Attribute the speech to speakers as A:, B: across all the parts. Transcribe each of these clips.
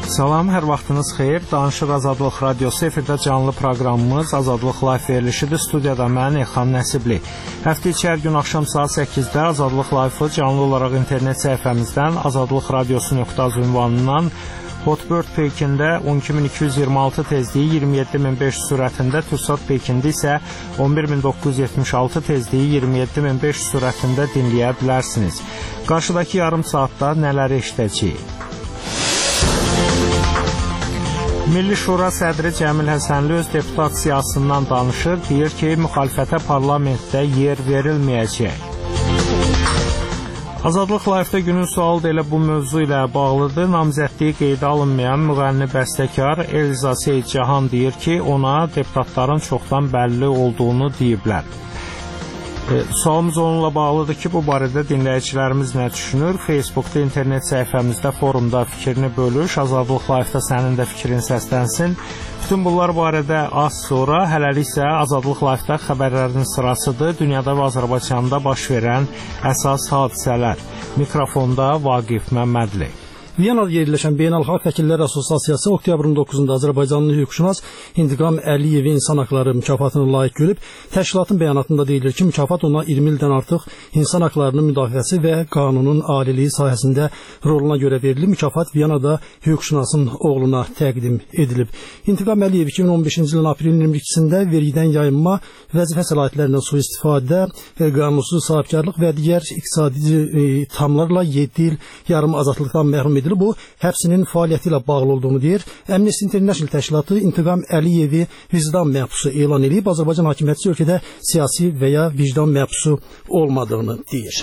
A: Salam, hər vaxtınız xeyir. Danışır Azadlıq Radiosu efirdə canlı proqramımız Azadlıq Live verilişidir. Studiyada mən Elxan Nəsibli. Həftə içi hər gün axşam saat 8-də Azadlıq Live-ı canlı olaraq internet səhifəmizdən azadlıqradiosu.az ünvanından Hotbird peykində 12226 tezliyi 27500 sürətində, Tursat peykində isə 11976 tezliyi 27500 sürətində dinləyə bilərsiniz. Qarşıdakı yarım saatda nələri eşidəcəyik? Milli Şura sədri Cəmil Həsənli öz deputat siyasından danışır, deyir ki, müxalifətə parlamentdə yer verilməyəcək. Azadlıq Live-da günün sualı da elə bu mövzu ilə bağlıdır. Namizədliyi qeydə alınmayan müğənni bəstəkar Elza Seyidcahan deyir ki, ona deputatların çoxdan bəlli olduğunu deyiblər. Sualımız onunla bağlıdır ki, bu barədə dinləyicilərimiz nə düşünür? Facebookda, internet səhifəmizdə, forumda fikrini bölüş. Azadlıq Live-da sənin də fikrin səslənsin. Bütün bunlar barədə az sonra, hələlik isə Azadlıq Live-da xəbərlərin sırasıdır. Dünyada və Azərbaycanda baş verən əsas hadisələr. Mikrofonda Vaqif Məmmədli.
B: Viyanada yerləşən Beynəlxalq Vəkillər Assosiasiyası oktyabrın 9-da Azərbaycanlı hüquqşünas İntiqam Əliyevi insan haqları mükafatını layiq görüb. Təşkilatın bəyanatında deyilir ki, mükafat ona 20 ildən artıq insan haqlarının müdafiəsi və qanunun aliliyi sahəsində roluna görə verilib. Mükafat Viyanada hüquqşünasın oğluna təqdim edilib. İntiqam Əliyev 2015-ci ilin aprelin 22-sində vergidən yayınma, vəzifə səlahiyyətlərindən sui-istifadə, qanunsuz sahibkarlıq və digər iqtisadi ithamlarla 7 il yarım azadlıqdan məhrum edilib. Bu, həbsinin fəaliyyəti ilə bağlı olduğunu deyir. Amnesty International təşkilatı İntiqam Əliyevi vicdan məhbusu elan edib. Azərbaycan hakimiyyəti ölkədə siyasi və ya vicdan məhbusu olmadığını deyir.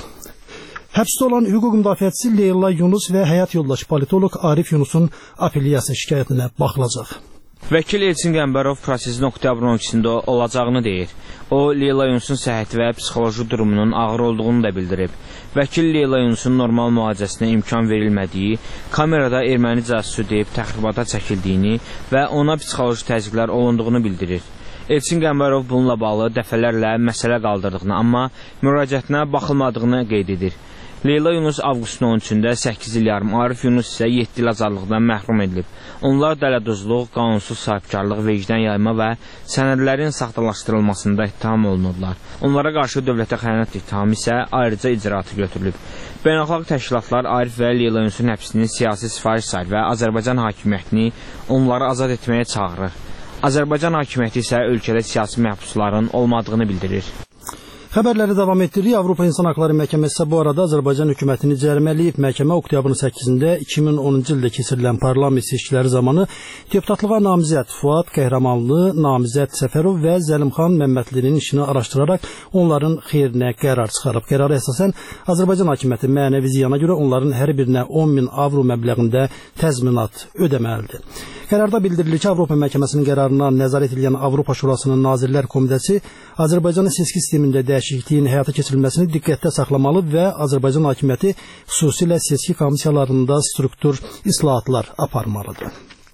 B: Həbsdə olan hüquq müdafiəçisi Leyla Yunus və həyat yoldaşı politoloq Arif Yunusun apellyasiya şikayətinə baxılacaq.
C: Vəkil Elçin Qəmbərov prosesin oktyabrın 12-sində olacağını deyir. O, Leyla Yunusun səhhəti və psixoloji durumunun ağır olduğunu da bildirib. Vəkil Leyla Yunusun normal müalicəsinə imkan verilmədiyi, kamerada erməni casusu deyib təxribata çəkildiyini və ona psixoloji təzyiqlər olunduğunu bildirir. Elçin Qəmbərov bununla bağlı dəfələrlə məsələ qaldırdığını, amma müraciətinə baxılmadığını qeyd edir. Leyla Yunus avqustun 13-də 8 il yarım, Arif Yunus isə 7 il azadlıqdan məhrum edilib. Onlar dələduzluq, qanunsuz sahibkarlıq, vergidən yayma və sənədlərin saxtalaşdırılmasında ittiham olunurlar. Onlara qarşı dövlətə xəyanət ittihamı isə ayrıca icraatı götürülüb. Beynəlxalq təşkilatlar Arif və Leyla Yunusun həbsini siyasi sifariş sayır və Azərbaycan hakimiyyətini onları azad etməyə çağırır. Azərbaycan hakimiyyəti isə ölkədə siyasi məhbusların olmadığını bildirir.
B: Xəbərləri davam etdirir. Avropa İnsan Haqları Məhkəməsi bu arada Azərbaycan hökumətini cərimələyib. Məhkəmə oktyabrın 8-də 2010-cu ildə keçirilən parlament seçkiləri zamanı deputatlığa namizəd Fuad Qəhrəmanlı, namizəd Səfərov və Zəlimxan Məmmədlinin işini araşdıraraq onların xeyrinə qərar çıxarıb. Qərara əsasən Azərbaycan hakimiyyəti mənəvi ziyana görə onların hər birinə 10.000 avro məbləğində təzminat ödəməlidir. Qərarda bildirilir ki, Avropa Məhkəməsinin qərarına nəzarət edən Avropa Şurasının Nazirlər Komitəsi Azərbaycanın seçki sistemində dəyişikliyin həyata keçirilməsini diqqətdə saxlamalı və Azərbaycan hakimiyyəti xüsusilə seçki komissiyalarında struktur islahatlar aparmalıdır.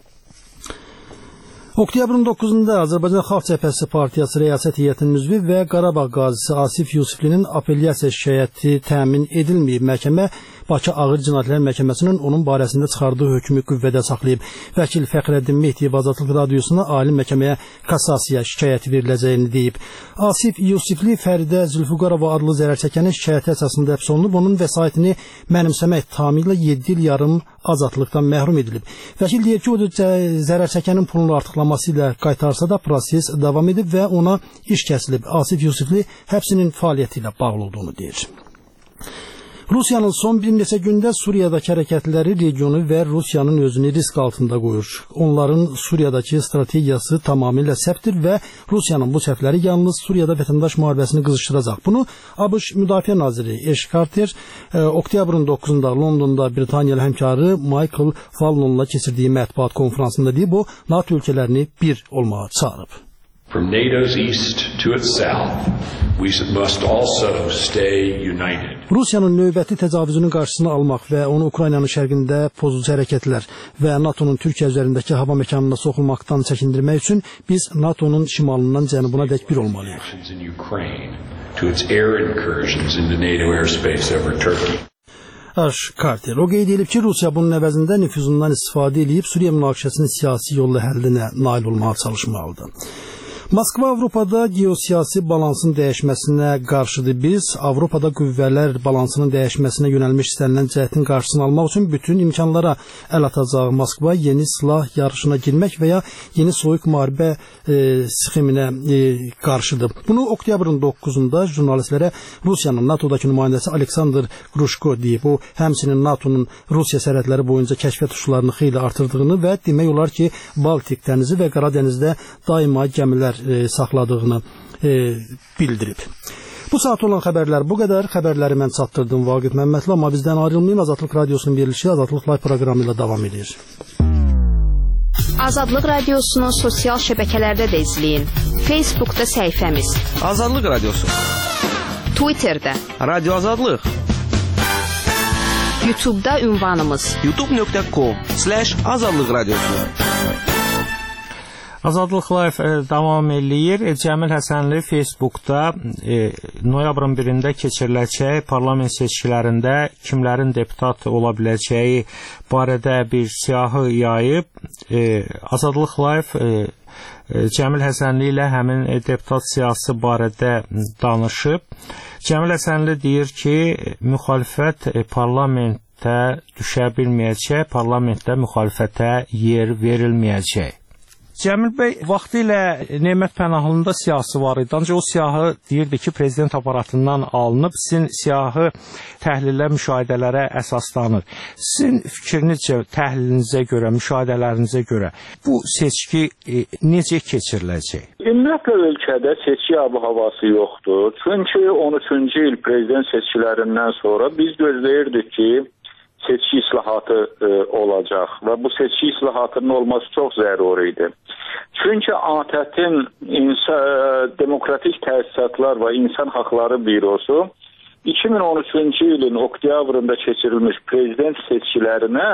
B: Oktyabrın 9-da Azərbaycan Xalq Cəbhəsi Partiyası Rəyasət Heyətinin üzvü və Qarabağ qazisi Asif Yusiflinin apellyasiya şikayəti təmin edilməyib. Məhkəmə Bakı Ağır Cinayətlər Məhkəməsinin onun barəsində çıxardığı hökmü qüvvədə saxlayıb. Vəkil Fəxrəddin Mehdiyev Azadlıq Radiosuna ali məhkəməyə kassasiya şikayəti veriləcəyini deyib. Asif Yusifli Fəridə Zülfüqarova adlı zərərçəkənin şikayəti əsasında həbs olunub. Onun vəsaitini mənimsəmək ittihamı ilə 7 il yarım azadlıqdan məhrum edilib. Vəkil deyir ki, o zərərçəkənin pulunu artıqlaması ilə qaytarsa da proses davam edib və ona iş kəsilib. Asif Yusifli həbsinin fəaliyyəti ilə bağlı olduğunu deyir. Rusiyanın son bir neçə gündə Suriyadakı hərəkətləri regionu və Rusiyanın özünü risk altında qoyur. Onların Suriyadakı strategiyası tamamilə səhvdir və Rusiyanın bu səhvləri yalnız Suriyada vətəndaş müharibəsini qızışdıracaq. Bunu ABŞ Müdafiə Naziri Ash Carter oktyabrın 9-da Londonda Britaniyalı həmkarı Michael Fallonla keçirdiyi mətbuat konferansında deyib, o NATO ölkələrini bir olmağa çağırıb.
D: From NATO's east to its south, we must also stay united.
B: Rusiyanın növbəti təcavüzünün qarşısını almaq və onu Ukraynanın şərqində pozucu hərəkətlər və NATO'nun Türkiyə üzərindəki hava məkanına soxulmaqdan çəkindirmək üçün biz NATO'nun şimalından cənubuna dək bir olmalıyıq. Ash Carter. O qeyd edib ki, Rusiya bunun əvəzində nüfuzundan istifadə edib Suriya münaqişəsinin siyasi yolla həllinə nail olmağa çalışmalıdır. Moskva Avropada geosiyasi balansın dəyişməsinə qarşıdır. Biz Avropada qüvvələr balansının dəyişməsinə yönəlmiş istənilən cəhətin qarşısını almaq üçün bütün imkanlara əl atacaq. Moskva yeni silah yarışına girmək və ya yeni soyuq müharibə sxeminə qarşıdır. Bunu oktyabrın 9-da jurnalistlərə Rusiyanın NATO'dakı nümayəndəsi Aleksandr Grushko deyib. O, həmçinin NATO'nun Rusiya sərhədləri boyunca kəşfiyyat uçuşlarını xeyli artırdığını və demək olar ki, Baltik dənizi və Qara dənizdə daima gəmilər saxladığını bildirib. Bu saat olan xəbərlər bu qədər. Xəbərləri mən çatdırdım Vaqif Məmmədli, amma bizdən ayrılmayın. Azadlıq Radiosunun verilişi Azadlıq Live proqramı ilə davam edir.
E: Azadlıq Radiosunu sosial şəbəkələrdə də izləyin. Facebookda səhifəmiz
F: Azadlıq Radiosu,
E: Twitterdə
F: Radio Azadlıq,
E: YouTube'da ünvanımız
F: youtube.com/Azadlıq Radiosu.
A: Azadlıq Live davam eləyir. Cəmil Həsənli Facebookda noyabrın 1-də keçiriləcək parlament seçkilərində kimlərin deputat ola biləcəyi barədə bir siyahı yayıb. Azadlıq Live Cəmil Həsənli ilə həmin deputat siyasi barədə danışıb. Cəmil Həsənli deyir ki, müxalifət parlamentdə düşə bilməyəcək, parlamentdə müxalifətə yer verilməyəcək. Cəmil bəy, vaxtilə Nemət Pənahlı'nın da siyahısı var idi. Ancaq o siyahı deyirdi ki, prezident aparatından alınıb. Sizin siyahı təhlillə, müşahidələrə əsaslanır. Sizin fikrinizcə, təhlilinizə görə, müşahidələrinizə görə bu seçki necə keçiriləcək?
G: Ümumiyyətlə ölkədə seçki ab-havası yoxdur. Çünki 13-cü il prezident seçkilərindən sonra biz gözləyirdik ki, seçki islahatı olacaq və bu seçki islahatının olması çox zəruri idi. Çünki ATƏT-in Demokratik Təsisatlar və İnsan Haqları Bürosu 2013-cü ilin oktyabrında keçirilmiş prezident seçkilərinə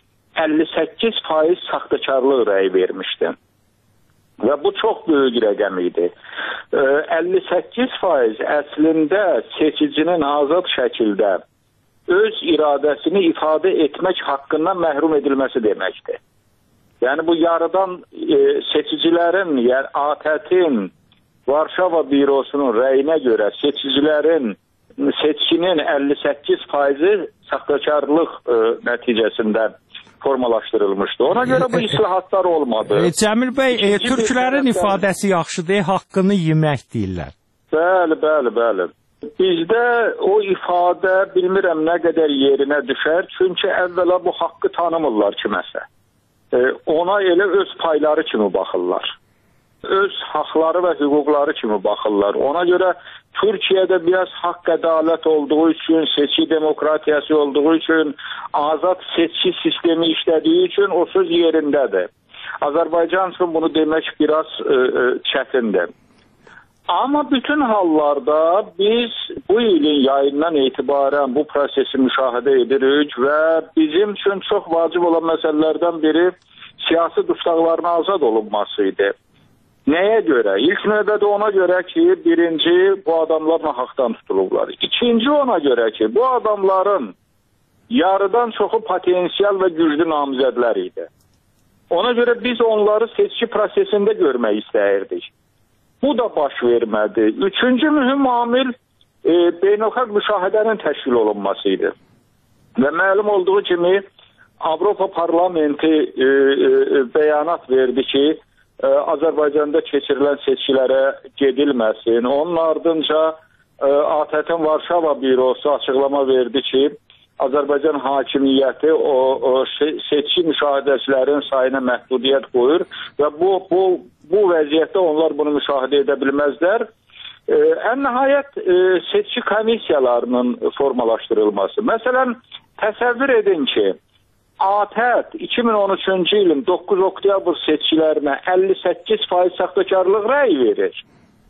G: 58% saxtakarlıq rəyi vermişdi. Və bu çox böyük rəqəm idi. 58% əslində seçicinin azad şəkildə öz iradəsini ifadə etmək haqqından məhrum edilməsi deməkdir. Yəni bu yarıdan seçicilərin, yəni ATƏT-in Varşava bürosunun rəyinə görə seçkinin 58% saxtakarlıq nəticəsində formalaşdırılmışdı. Ona görə bu islahatlar olmadı.
A: Cəmil bəy, türklərin ifadəsi yaxşıdır, haqqını yemək deyirlər.
G: Bəli. Bizdə o ifadə bilmirəm nə qədər yerinə düşər, çünki əvvəla bu haqqı tanımırlar kiməsə. Ona elə öz payları kimi baxırlar. Öz haqları və hüquqları kimi baxırlar. Ona görə Türkiyədə biraz haqq ədalət olduğu üçün, seçki demokratiyası olduğu üçün, azad seçki sistemi işlədiyi üçün o söz yerindədir. Azərbaycan üçün bunu demək biraz çətindir. Amma bütün hallarda biz bu ilin yayından etibarən bu prosesi müşahidə edirik və bizim üçün çox vacib olan məsələlərdən biri siyasi dustaqların azad olunması idi. Nəyə görə? İlk növbədə ona görə ki, birinci, bu adamlar nahaqdan tutulublar. İkinci, ona görə ki, bu adamların yarıdan çoxu potensial və güclü namizədlər idi. Ona görə biz onları seçki prosesində görmək istəyirdik. Bu da baş vermədi. Üçüncü mühüm amil beynəlxalq müşahidənin təşkil olunması idi. Və məlum olduğu kimi Avropa Parlamenti bəyanat verdi ki, Azərbaycanda keçirilən seçkilərə gedilməsin. Onun ardınca ATƏT-in Varşava bürosu açıqlama verdi ki, Azərbaycan hakimiyyəti o seçki müşahidəçilərin sayına məhdudiyyət qoyur və bu vəziyyətdə onlar bunu müşahidə edə bilməzlər. Ən nəhayət seçki komissiyalarının formalaşdırılması. Məsələn, təsəvvür edin ki, ATƏT 2013-cü ilin 9 oktyabr seçkilərinə 58% saxtakarlıq rəyi verir.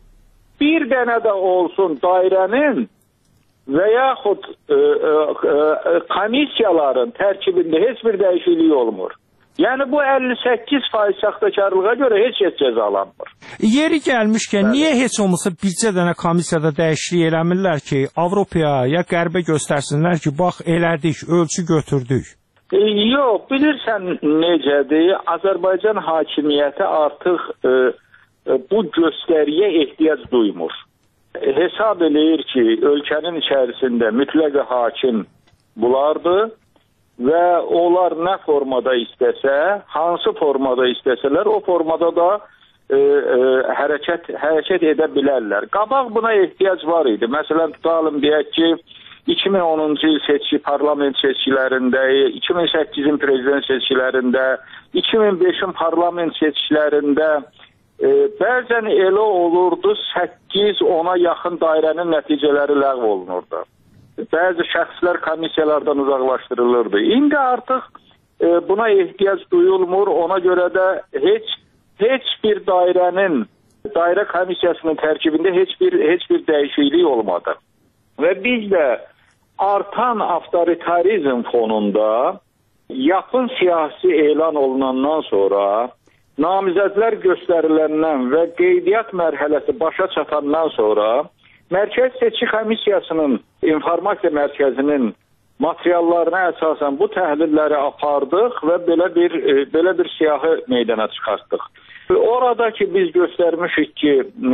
G: Bir dənə də olsun dairənin və yaxud komissiyaların tərkibində heç bir dəyişiklik olmur. Yəni bu 58% saxtakarlığa görə heç cəzalanmır.
A: Yeri gəlmişkən, niyə heç olmasa bircə dənə komissiyada dəyişiklik eləmirlər ki, Avropaya ya Qərbə göstərsinlər ki, bax elədik, ölçü götürdük?
G: Yox, bilirsən necədir? Azərbaycan hakimiyyəti artıq bu göstəriyə ehtiyac duymur. Hesab eləyir ki, ölkənin içərisində mütləq hakim bunlardır və onlar nə formada istəsə, hansı formada istəsələr, o formada da hərəkət edə bilərlər. Qabaq buna ehtiyac var idi. Məsələn, tutalım deyək ki, 2010-cu il parlament seçkilərində, 2008-in prezident seçkilərində, 2005-in parlament seçkilərində bəzən elə olurdu 8-10-a yaxın dairənin nəticələri ləğv olunurdu. Bəzi şəxslər komissiyalardan uzaqlaşdırılırdı. İndi artıq buna ehtiyac duyulmur. Ona görə də heç bir dairə komissiyasının tərkibində heç bir dəyişiklik olmadı. Və biz də artan avtoritarizm fonunda yaxın siyasi elan olunandan sonra, namizədlər göstəriləndən və qeydiyyat mərhələsi başa çatandan sonra Mərkəzi Seçki Komissiyasının informasiya mərkəzinin materiallarına əsasən bu təhlilləri apardıq və belə bir siyahı meydana çıxartdıq. Orada ki biz göstərmişik ki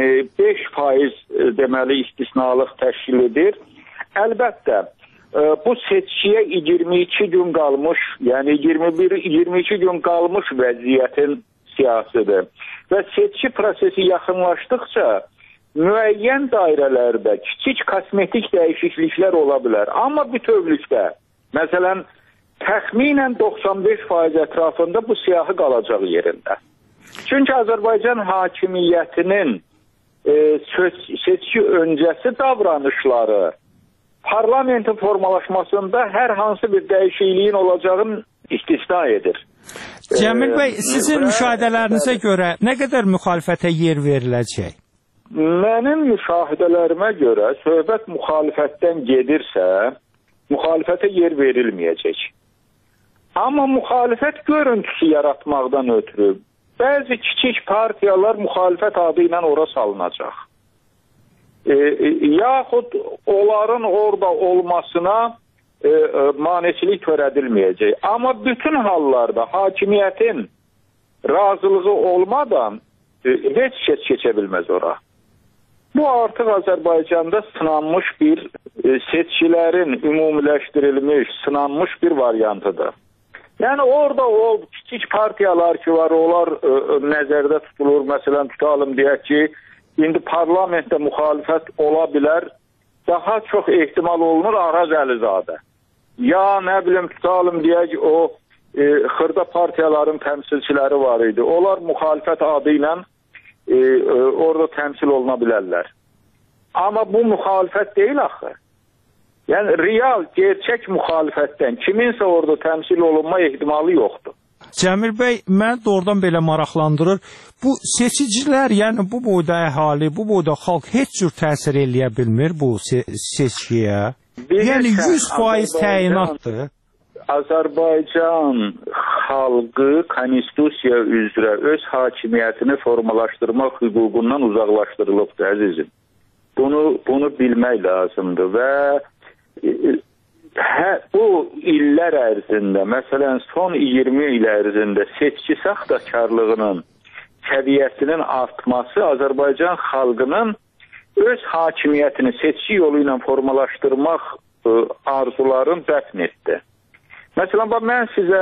G: 5% deməli istisnalıq təşkil edir. Əlbəttə bu seçkiyə 22 gün qalmış, yəni 22 gün qalmış vəziyyətin siyasıdır. Və seçki prosesi yaxınlaşdıqca müəyyən dairələrdə kiçik kosmetik dəyişikliklər ola bilər. Amma bütövlükdə, məsələn, təxminən 95% ətrafında bu siyahı qalacaq yerində. Çünki Azərbaycan hakimiyyətinin seçki öncəsi davranışları parlamentin formalaşmasında hər hansı bir dəyişikliyin olacağını istisna edir.
A: Cəmil bəy, sizin müşahidələrinizə görə nə qədər müxalifətə yer veriləcək?
G: Mənim müşahidələrimə görə söhbət müxalifətdən gedirsə, müxalifətə yer verilməyəcək. Amma müxalifət görüntüsü yaratmaqdan ötürü bəzi kiçik partiyalar müxalifət adı ilə ora salınacaq. Yaxud onların orada olmasına maneçilik törədilməyəcək. Amma bütün hallarda hakimiyyətin razılığı olmadan heç kəs keçə bilməz ora. Bu artıq Azərbaycanda sınanmış bir seçkilərin ümumiləşdirilmiş, sınanmış bir variantıdır. Yəni orada o kiçik partiyalar ki var, onlar nəzərdə tutulur. Məsələn, tutalım deyək ki, indi parlamentdə müxalifət ola bilər, daha çox ehtimal olunur Araz Əlizadə. Ya nə bilim, tutalım deyək o xırda partiyaların təmsilçiləri var idi. Onlar müxalifət adı ilə orada təmsil oluna bilərlər. Amma bu müxalifət deyil axı. Yəni real, gerçək müxalifətdən kiminsə orada təmsil olunma ehtimalı yoxdur.
A: Cəmil bəy, mən doğrudan belə maraqlandırır. Bu seçicilər, yəni bu boyda əhali, bu boyda xalq heç cür təsir eləyə bilmir bu seçkiyə. Yəni 100% təyinatdır.
G: Azərbaycan xalqı konstitusiya üzrə öz hakimiyyətini formalaşdırmaq hüququndan uzaqlaşdırılıbdır, əzizim. Bunu bilmək lazımdır və bu illər ərzində, məsələn son 20 il ərzində seçki saxtakarlığının səviyyəsinin artması Azərbaycan xalqının öz hakimiyyətini seçki yolu ilə formalaşdırmaq arzularını dəfn etdi. Məsələn, mən sizə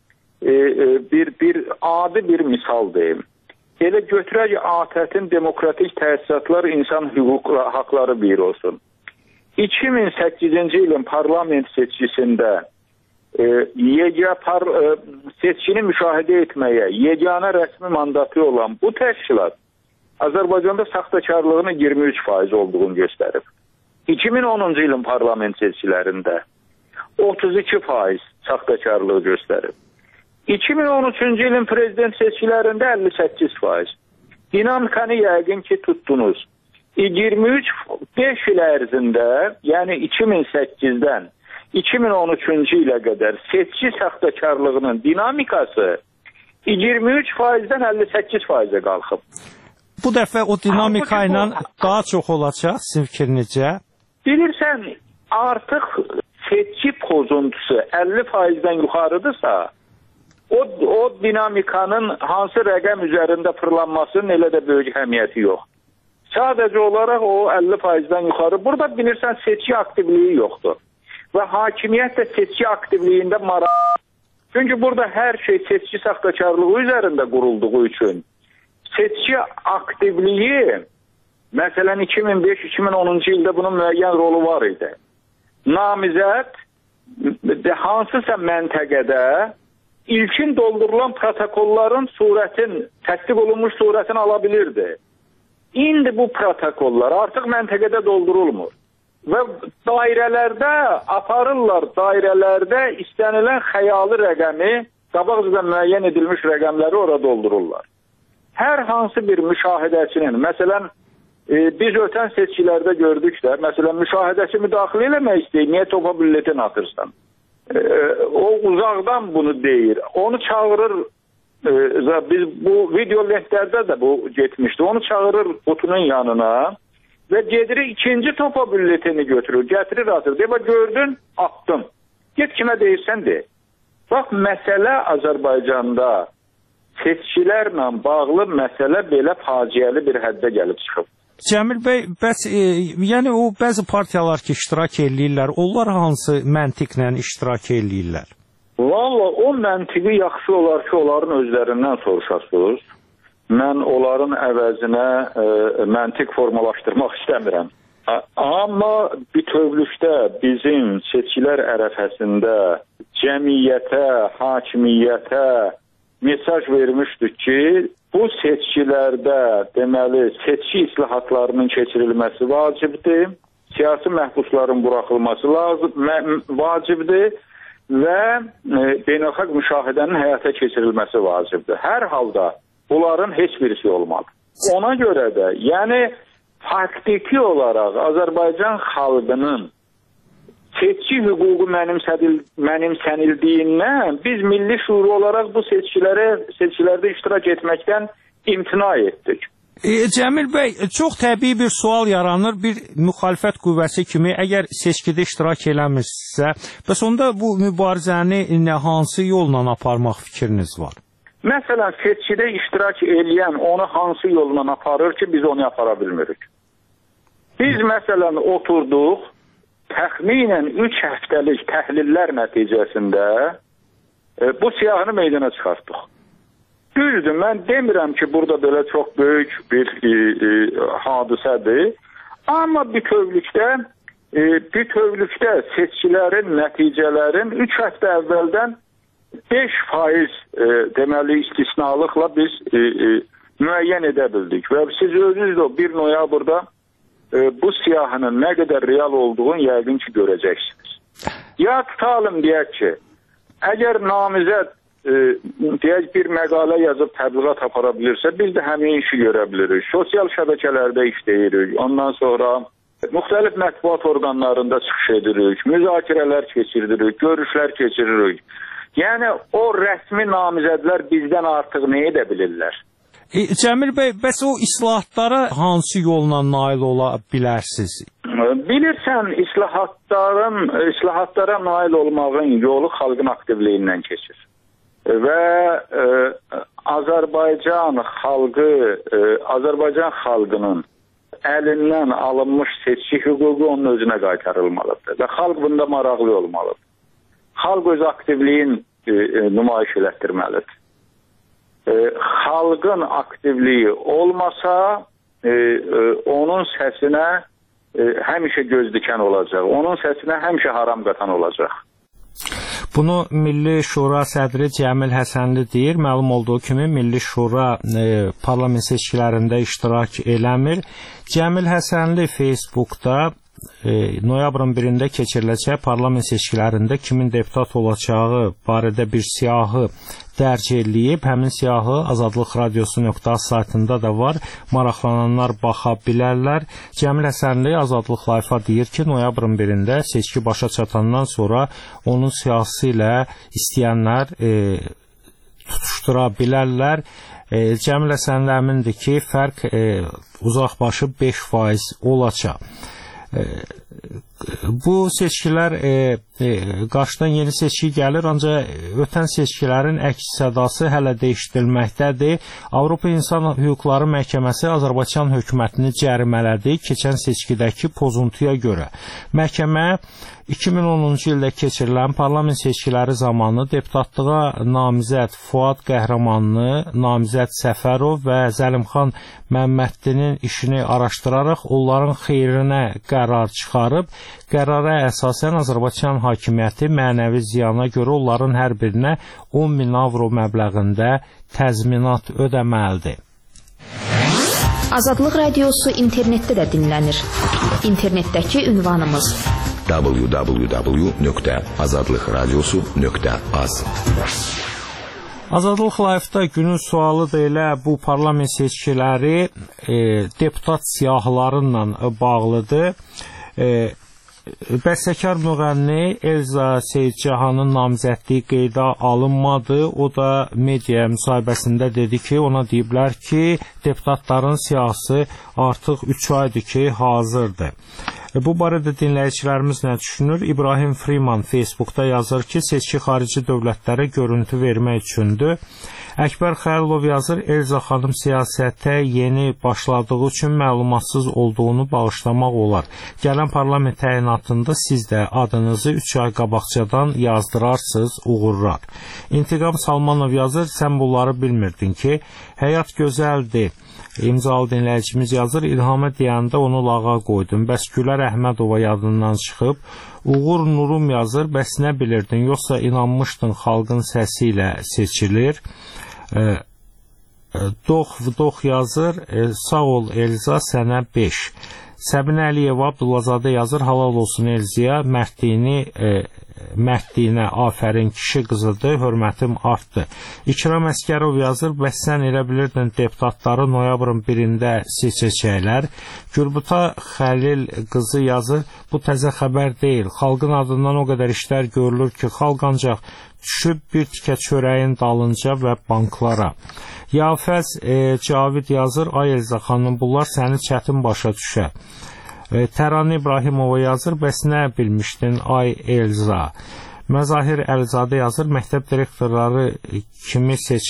G: adi bir misal deyim. Elə götürək ATƏT-in Demokratik Təsisatlar İnsan Hüquq Haqları Bürosu. 2008-ci ilin parlament seçkisində seçkini müşahidə etməyə yeganə rəsmi mandatı olan bu təşkilat Azərbaycanda saxtakarlığının 23% olduğunu göstərib. 2010-cu ilin parlament seçkilərində 32% saxtakarlığı göstərib. 2013-cü ilin prezident seçkilərində 58%. Dinamikanı yəqin ki tutdunuz. 5 il ərzində, yəni 2008-dən 2013-cü ilə qədər seçki saxtakarlığının dinamikası 23%-dən 58%-ə qalxıb.
A: Bu dəfə o dinamika ilə daha çox olacaq sizin fikrinizcə?
G: Bilirsən, artıq seçki pozuntusu 50%-dən yuxarıdırsa, o dinamikanın hansı rəqəm üzərində fırlanmasının elə də böyük əhəmiyyəti yox. Sadəcə olaraq o 50%-dən yuxarı. Burada bilirsən, seçki aktivliyi yoxdur. Və hakimiyyət də seçki aktivliyində maraq. Çünki burada hər şey seçki saxtakarlığı üzərində qurulduğu üçün seçki aktivliyi, məsələn 2005-2010-cu ildə bunun müəyyən rolu var idi. Namizəd hansısa məntəqədə ilkin doldurulan protokolların təsdiq olunmuş surətini ala bilirdi. İndi bu protokollar artıq məntəqədə doldurulmur. Və dairələrdə aparırlar, dairələrdə istənilən xəyali rəqəmi, qabaqcadan müəyyən edilmiş rəqəmləri orada doldururlar. Hər hansı bir müşahidəçinin, məsələn, biz ötən seçkilərdə gördük də, məsələn, müşahidəçi müdaxilə eləmək istəyir, niyə topa bülletin atırsan? O uzaqdan bunu deyir. Onu çağırır, biz bu video lentlərdə də bu getmişdi. Onu çağırır qutunun yanına və gedir ikinci topa bülletini götürür, gətirir atır. Deyir, gördün, attım. Get kimə deyirsən de. Bax, məsələ Azərbaycanda seçkilərlə bağlı məsələ belə faciəli bir həddə gəlib çıxıb.
A: Cəmil bəy, yəni o bəzi partiyalar ki, iştirak eləyirlər, onlar hansı məntiqlə iştirak eləyirlər?
G: Valla o məntiqi yaxşı olar ki, onların özlərindən soruşasınız. Mən onların əvəzinə məntiq formalaşdırmaq istəmirəm. Amma bütövlükdə bizim seçkilər ərəfəsində cəmiyyətə, hakimiyyətə mesaj vermişdik ki, bu seçkilərdə deməli seçki islahatlarının keçirilməsi vacibdir, siyasi məhbusların buraxılması vacibdir və beynəlxalq müşahidənin həyata keçirilməsi vacibdir. Hər halda bunların heç birisi olmadı. Ona görə də, yəni faktiki olaraq Azərbaycan xalqının seçki hüququ mənimsənildiyindən biz milli şuuru olaraq bu seçkilərdə iştirak etməkdən imtina etdik.
A: Cəmil bəy, çox təbii bir sual yaranır. Bir müxalifət qüvvəsi kimi əgər seçkidə iştirak eləmirsə, bəs onda bu mübarizəni hansı yolla aparmaq fikriniz var?
G: Məsələn, seçkidə iştirak eləyən onu hansı yolla aparır ki, biz onu apara bilmirik. Biz məsələn oturduq, təxminən 3 həftəlik təhlillər nəticəsində bu siyahını meydana çıxartdıq. Düzdür, mən demirəm ki, burada belə çox böyük bir hadisədir. Amma bütövlükdə seçkilərin, nəticələrin 3 həftə əvvəldən 5% deməli istisnalıqla biz müəyyən edə bildik. Və siz özünüz də 1 noyabrda bu siyahının nə qədər real olduğunu yəqin ki, görəcəksiniz. Ya tutalım deyək ki, əgər namizəd deyək bir məqalə yazıb təbliğat apara bilirsə, biz də həmin işi görə bilirik. Sosial şəbəkələrdə işləyirik, ondan sonra müxtəlif mətbuat orqanlarında çıxış edirik, müzakirələr keçiririk, görüşlər keçiririk. Yəni, o rəsmi namizədlər bizdən artıq nə edə bilirlər?
A: Cəmil bəy, bəs o islahatlara hansı yolla nail ola bilərsiniz?
G: Bilirsən, islahatlara nail olmağın yolu xalqın aktivliyindən keçir. Və Azərbaycan xalqının əlindən alınmış seçki hüququ onun özünə qaytarılmalıdır. Və xalq bunda maraqlı olmalıdır. Xalq öz aktivliyin nümayiş elətdirməlidir. Xalqın aktivliyi olmasa, onun səsinə həmişə göz dikən olacaq. Onun səsinə həmişə haram qatan olacaq.
A: Bunu Milli Şura sədri Cəmil Həsənli deyir. Məlum olduğu kimi Milli Şura parlament seçkilərində iştirak eləmir. Cəmil Həsənli Facebookda noyabrın 1-də keçiriləcək parlament seçkilərində kimin deputat olacağı barədə bir siyahı dərc eləyib. Həmin siyahı Azadlıq Radiosu.az saytında da var. Maraqlananlar baxa bilərlər. Cəmil Həsənli Azadlıq Life-a deyir ki, noyabrın 1-də seçki başa çatandan sonra onun siyahısı ilə istəyənlər tutuşdura bilərlər. Cəmilə sən də əmindir ki, fərq uzaqbaşı 5% olacaq. Bu seçkilər qarşıdan yeni seçki gəlir, ancaq ötən seçkilərin əks sədası hələ dəyişdirilməkdədir. Avropa İnsan Hüquqları Məhkəməsi Azərbaycan hökumətini cərimələdi keçən seçkidəki pozuntuya görə. Məhkəmə 2010-cu ildə keçirilən parlament seçkiləri zamanı deputatlığa namizəd Fuad Qəhrəmanlı, namizəd Səfərov və Zəlimxan Məmməddinin işini araşdıraraq onların xeyrinə qərar çıxarıb, qərara əsasən Azərbaycan hakimiyyəti mənəvi ziyana görə onların hər birinə 10.000 avro məbləğində təzminat ödəməlidir.
E: Azadlıq Radiosu internetdə də dinlənir. İnternetdəki ünvanımız
H: www.azadlıqradiosu.az.
A: Azadlıq Live-da günün sualı da elə bu parlament seçkiləri deputat siyahılarıyla bağlıdır. Bəstəkar müğənni Elza Seyidcahanın namizədliyi qeydə alınmadı. O da media müsahibəsində dedi ki, ona deyiblər ki, deputatların siyahısı artıq 3 aydır ki, hazırdır. Bu barədə dinləyicilərimiz nə düşünür? İbrahim Freeman Facebookda yazır ki, seçki xarici dövlətlərə görüntü vermək üçündür. Əkbər Xəlilov yazır, Elza xanım siyasətə yeni başladığı üçün məlumatsız olduğunu bağışlamaq olar. Gələn parlament təyinatında siz də adınızı 3 ay qabaqcadan yazdırarsınız, uğurlar. İntiqam Salmanov yazır, sən bunları bilmirdin ki, həyat gözəldir. İmzalı dinləyicimiz yazır, İlhamə deyəndə onu lağa qoydum. Bəs Gülər Əhmədova yadından çıxıb. Uğur Nurum yazır, bəs nə bilirdin, yoxsa inanmışdın xalqın səsi ilə seçilir. Dox yazır, sağ ol Elza, sənə 5. Səbinə Əliyeva Abdullazadə yazır, halal olsun Elzaya, mərdliyinə afərin, kişi qızıdır, hörmətim artdı. İkram Əskərov yazır, bəs sən elə bilirdin deputatları noyabrın 1-də seçəcəklər. Gülbuta Xəlil qızı yazır, bu təzə xəbər deyil. Xalqın adından o qədər işlər görülür ki, xalq ancaq düşüb bir tikə çörəyin dalınca və banklara. Yafəz Cavid yazır, ay Elza xanım, bunlar səni çətin başa düşər. Tərani İbrahimova yazır, bəs nə bilmişdin ay Elza? Məzahir Əlizadə yazır, məktəb direktorları kim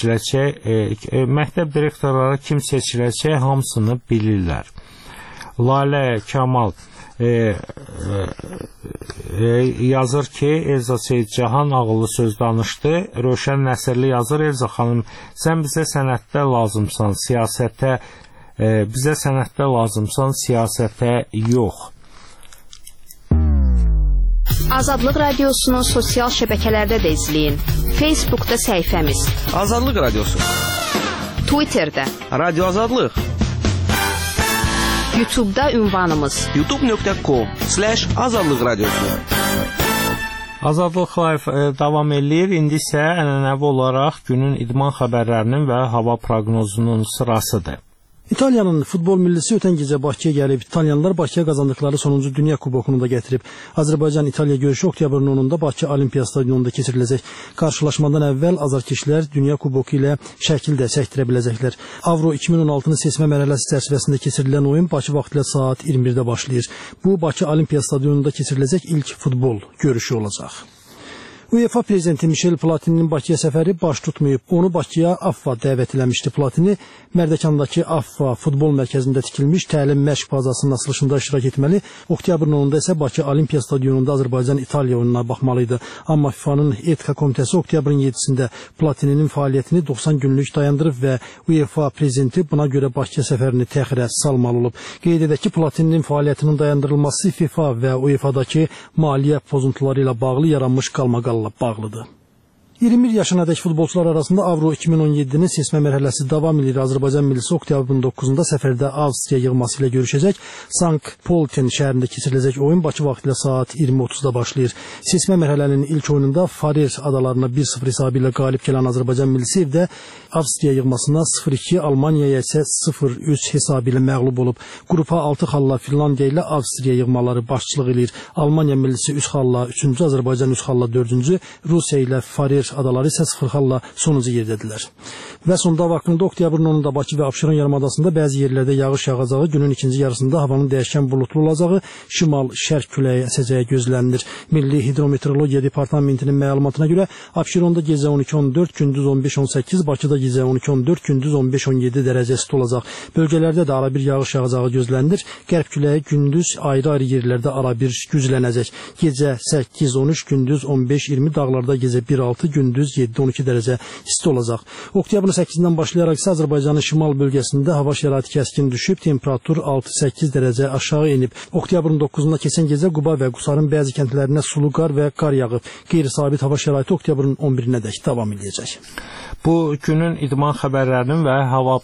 A: seçiləcək, hamısını bilirlər. Lalə Kamal yazır ki, Elza Seyidcahan ağıllı söz danışdı. Rövşən Nəsirli yazır, Elza xanım, sən bizə sənətdə lazımsan, siyasətə yox.
E: Azadlıq Radiosunu sosial şəbəkələrdə də izləyin. Facebookda səhifəmiz
F: Azadlıq Radiosu,
E: Twitterdə
F: Radio Azadlıq,
E: YouTube'da ünvanımız
F: youtube.com/Azadlıq Radiosu.
A: Azadlıq Live davam edir. İndi isə ənənəvi olaraq günün idman xəbərlərinin və hava proqnozunun sırasıdır.
B: İtaliyanın futbol millisi ötən gecə Bakıya gəlib. İtalyanlar Bakıya qazandıqları sonuncu dünya kubokunu da gətirib. Azərbaycan-İtaliya görüşü oktyabrın 10-da Bakı Olimpiya stadionunda keçiriləcək. Qarşılaşmadan əvvəl azarkeşlər dünya kuboku ilə şəkil də çəkdirə biləcəklər. Avro 2016-nın seçmə mərhələsi çərçivəsində keçirilən oyun Bakı vaxtı ilə saat 21-də başlayır. Bu Bakı Olimpiya stadionunda keçiriləcək ilk futbol görüşü olacaq. UEFA prezidenti Michel Platininin Bakıya səfəri baş tutmayıb. Onu Bakıya AFFA dəvət eləmişdi. Platini Mərdəkandakı AFFA futbol mərkəzində tikilmiş təlim məşq bazasının açılışında iştirak etməli. Oktyabrın 10-da isə Bakı Olimpiya stadionunda Azərbaycan-İtaliya oyununa baxmalıydı. Amma FIFA-nın Etika komitəsi oktyabrın 7-sində Platininin fəaliyyətini 90 günlük dayandırıb və UEFA prezidenti buna görə Bakıya səfərini təxirə salmalı olub. Qeyd edək ki, Platininin fəaliyyətinin dayandırılması FIFA və UEFA-dakı maliyyə pozuntuları ilə bağlı yaranmış qalmaqalla bağlıdır. 21 yaşınadək futbolçular arasında Avro 2017-nin seçmə mərhələsi davam edir. Azərbaycan millisi oktyabrın 9-da səfərdə Avstriya yığması ilə görüşəcək. Sankt-Polten şəhərində keçiriləcək oyun Bakı vaxtı ilə saat 20:30-da başlayır. Seçmə mərhələnin ilk oyununda Farer adalarına 1-0 hesabı ilə qalib gələn Azərbaycan millisi evdə Avstriya yığmasına 0-2, Almaniyaya isə 0-3 hesabı ilə məğlub olub. Qrupa 6 xalla Finlandiya ilə Avstriya yığmaları başçılıq edir. Almaniya millisi 3 xalla 3-cü, Azərbaycan 3 xalla 4-cü, Rusiya ilə Farer adaları isə 0 xalla sonuncu yerdədirlər. Və sonda vaxtında oktyabrın 10-da Bakı və Abşeron yarımadasında bəzi yerlərdə yağış yağacağı, günün ikinci yarısında havanın dəyişkən buludlu olacağı, şimal-şərq küləyi əsəcəyi gözlənilir. Milli Hidrometeorologiya Departamentinin məlumatına görə Abşeronda gecə 12-14, gündüz 15-18, Bakıda gecə 12-14, gündüz 15-17 dərəcə isti olacaq. Bölgələrdə də ara bir yağış yağacağı gözlənilir. Qərb küləyi gündüz ayrı-ayrı yerlərdə ara bir güclənəcək. Gecə 8-13, gündüz 15-20, dağlarda gecə 1-6, gündüz 7-12 dərəcə isti olacaq. Oktyabrın 8-dən başlayaraq isə Azərbaycanın şimal bölgəsində hava şəraiti kəskin düşüb, temperatur 6-8 dərəcə aşağı enib. Oktyabrın 9-da keçən gecə Quba və Qusarın bəzi kəndlərinə sulu qar və qar yağıb. Qeyri-sabit hava şəraiti oktyabrın 11-nədək davam edəcək.
A: Bu günün idman xəbərlərinin və hava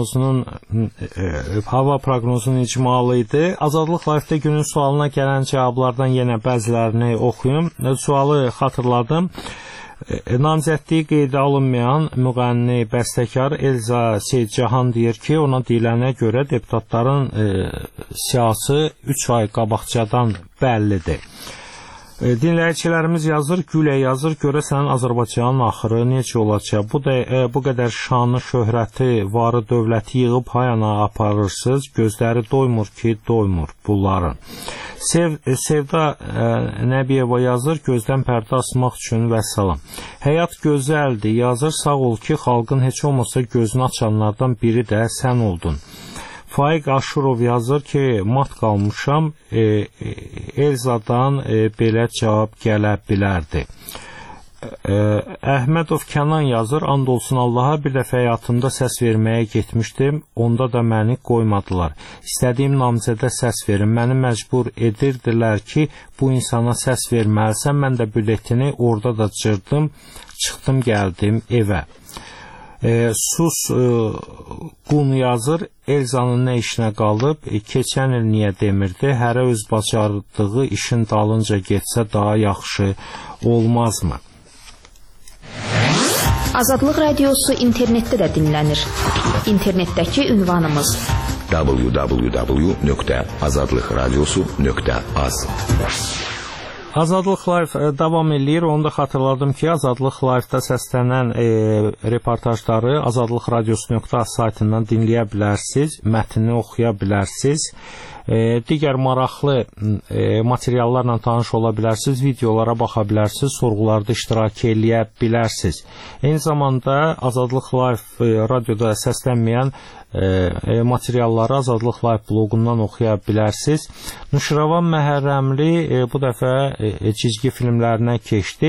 A: proqnozunun icmalı idi. Azadlıq Live-də günün sualına gələn cavablardan yenə bəzilərini oxuyum. Sualı xatırladım. Namzədliyi qeydə alınmayan müğənni, bəstəkar Elza Seyidcahan deyir ki, ona deyilənə görə deputatların siyasi 3 ay qabaqcadan bəllidir. Dinləyicilərimiz yazır, Gülə yazır, görəsən Azərbaycanın axırı necə olacaq? Bu qədər şanı, şöhrəti, varı, dövləti yığıb hayana aparırsınız, gözləri doymur ki, doymur bunların. Sevda Nəbiyeva yazır, gözdən pərdə asmaq üçün vəssalam. Həyat gözəldir, yazır, sağ ol ki, xalqın heç olmasa gözünü açanlardan biri də sən oldun. Faiq Aşurov yazır ki, mat qalmışam, Elzadan belə cavab gələ bilərdi. Əhmədov Kənan yazır, and olsun Allaha, bir dəfə həyatımda səs verməyə getmişdim, onda da məni qoymadılar. İstədiyim namizədə səs verin, məni məcbur edirdilər ki, bu insana səs verməlisən, mən də bülletini orada da cırdım, çıxdım, gəldim evə. Sus Qun yazır, Elzanın nə işinə qalıb, keçən il niyə demirdi, hərə öz bacardığı işin dalınca getsə daha yaxşı olmazmı?
E: Azadlıq Radiosu internetdə də dinlənir. İnternetdəki ünvanımız www.azadlıqradiosu.az.
A: Azadlıq Live davam edir. Onu da xatırladım ki, Azadlıq Live-da səslənən reportajları azadlıqradiosu.az saytından dinləyə bilərsiniz, mətnini oxuya bilərsiniz. Digər maraqlı materiallarla tanış ola bilərsiniz, videolara baxa bilərsiniz, sorğularda iştirak eləyə bilərsiniz. Eyni zamanda Azadlıq Live radioda səslənməyən materialları Azadlıq Live bloqundan oxuya bilərsiniz. Nuşravan Məhərrəmli bu dəfə cizgi filmlərinə keçdi.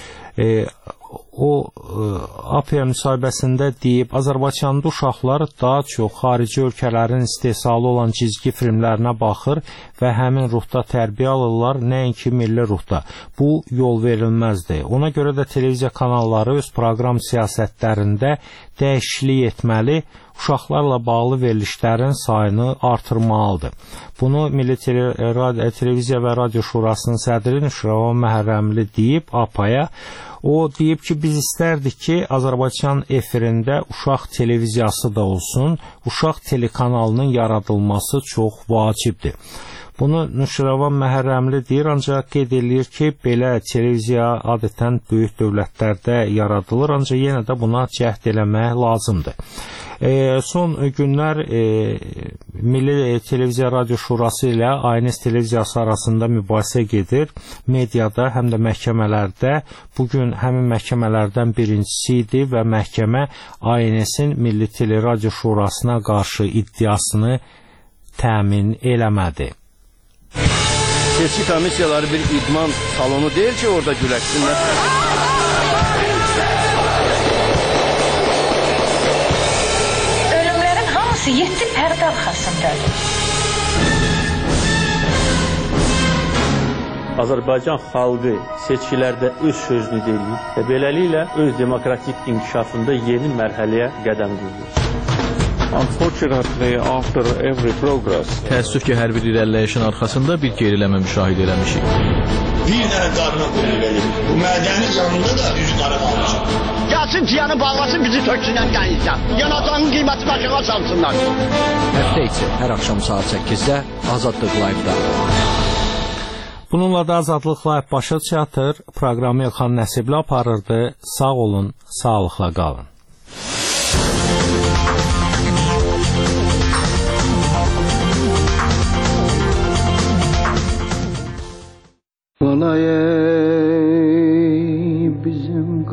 A: O APR müsahibəsində deyib, Azərbaycanda uşaqlar daha çox xarici ölkələrin istehsalı olan cizgi filmlərinə baxır və həmin ruhda tərbiyə alırlar, nəinki milli ruhda. Bu yol verilməzdir. Ona görə də televiziya kanalları öz proqram siyasətlərində dəyişiklik etməli, uşaqlarla bağlı verilişlərin sayını artırmalıdır. Bunu Milli Televiziya və Radio Şurasının sədri Nuşravan Məhərrəmli deyib APA-ya. O deyib ki, biz istərdik ki, Azərbaycan efirində uşaq televiziyası da olsun, uşaq telekanalının yaradılması çox vacibdir. Bunu Nuşravan Məhərrəmli deyir, ancaq qeyd edir ki, belə televiziya adətən böyük dövlətlərdə yaradılır, ancaq yenə də buna cəhd eləmək lazımdır. Son günlər Milli Televiziya Radio Şurası ilə ANS televiziyası arasında mübahisə gedir. Mediada, həm də məhkəmələrdə. Bugün həmin məhkəmələrdən birincisi idi və məhkəmə ANS-in Milli Teleradio Şurasına qarşı iddiasını təmin eləmədi.
F: Seçki komissiyaları bir idman salonu deyil ki, orada güləşsinlər.
H: Ölümlərin hamısı 7 pərdə arxasındadır.
I: Azərbaycan xalqı seçkilərdə öz sözünü deyir və beləliklə öz demokratik inkişafında yeni mərhələyə qədəm qoyur.
J: Unfortunately, after every progress,
K: təəssüf ki, hər bir irəliləyişin arxasında bir geriləmə müşahidə eləmişik.
L: Bir dənə qarına qulluq edir. Bu mədənin yanında da üzü qara qalmışıq.
M: Gəlsin ciyanı bağlasın, bizi töksünlər qənizdən. Yanacağın qiyməti başına salsınlar.
N: Həftə içi hər axşam saat 8-də Azadlıq Live-da.
A: Bununla da Azadlıqla başa çatır. Proqramı Elxan Nəsibli aparırdı. Sağ olun, sağlıqla qalın.
N: Bizim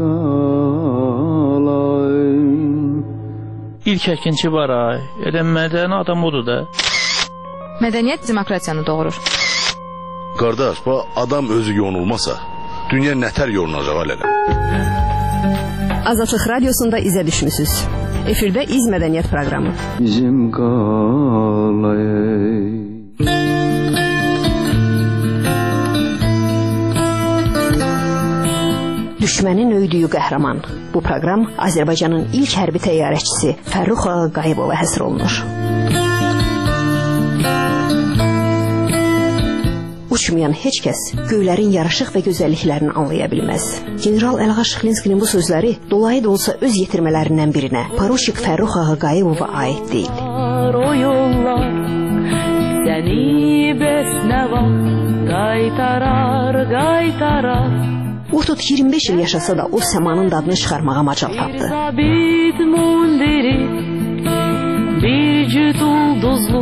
N: qalay. İlk əkinçi var ay. Elə mədəni adam odur da.
E: Mədəniyyət demokratiyanı doğurur.
O: Qardaş, bu adam özü yonulmasa, dünya nətər yonulacaq hələ?
P: Azadlıq Radiosunda izə düşmüsünüz. Efirdə İz Mədəniyyət proqramı.
N: Bizim qalay.
P: Düşmənin öydüyü qəhrəman. Bu proqram Azərbaycanın ilk hərbi təyyarəçisi Fərrux Ağayevova həsr olunur. Uçmayan heç kəs göylərin yaraşıq və gözəlliklərini anlaya bilməz. General Əlğa Şıxlinskinin bu sözləri dolayı da olsa öz yetirmələrindən birinə, Paroşik Fərrux Ağayevova aid deyil.
Q: O yollar səni bəsnəva qaytarar.
P: O tut 25 il yaşasa da o səmanın dadını çıxarmağa macal tapdı.
Q: Bir cüt ulduzlu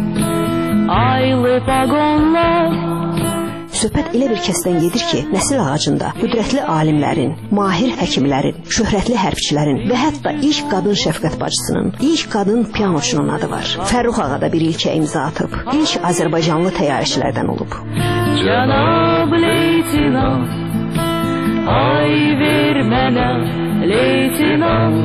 Q: aylı pagonlar.
P: Söhbət elə bir kəsdən gedir ki, nəsil ağacında qüdrətli alimlərin, mahir həkimlərin, şöhrətli hərbçilərin və hətta ilk qadın şəfqət bacısının, ilk qadın pianoçunun adı var. Fərrux ağa da bir ilkə imza atıb, ilk Azərbaycanlı təyyarəçilərdən olub.
Q: Cənab leytinant, ay ver mənə leytinant.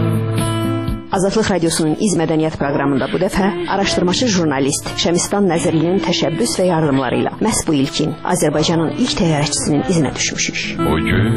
P: Azadlıq Radiosunun İz Mədəniyyət proqramında bu dəfə araşdırmaçı jurnalist Şəmistan Nəzərlinin təşəbbüs və yardımları ilə məhz bu ilkin Azərbaycanın ilk təyyarəçisinin izinə düşmüşük.
R: O gün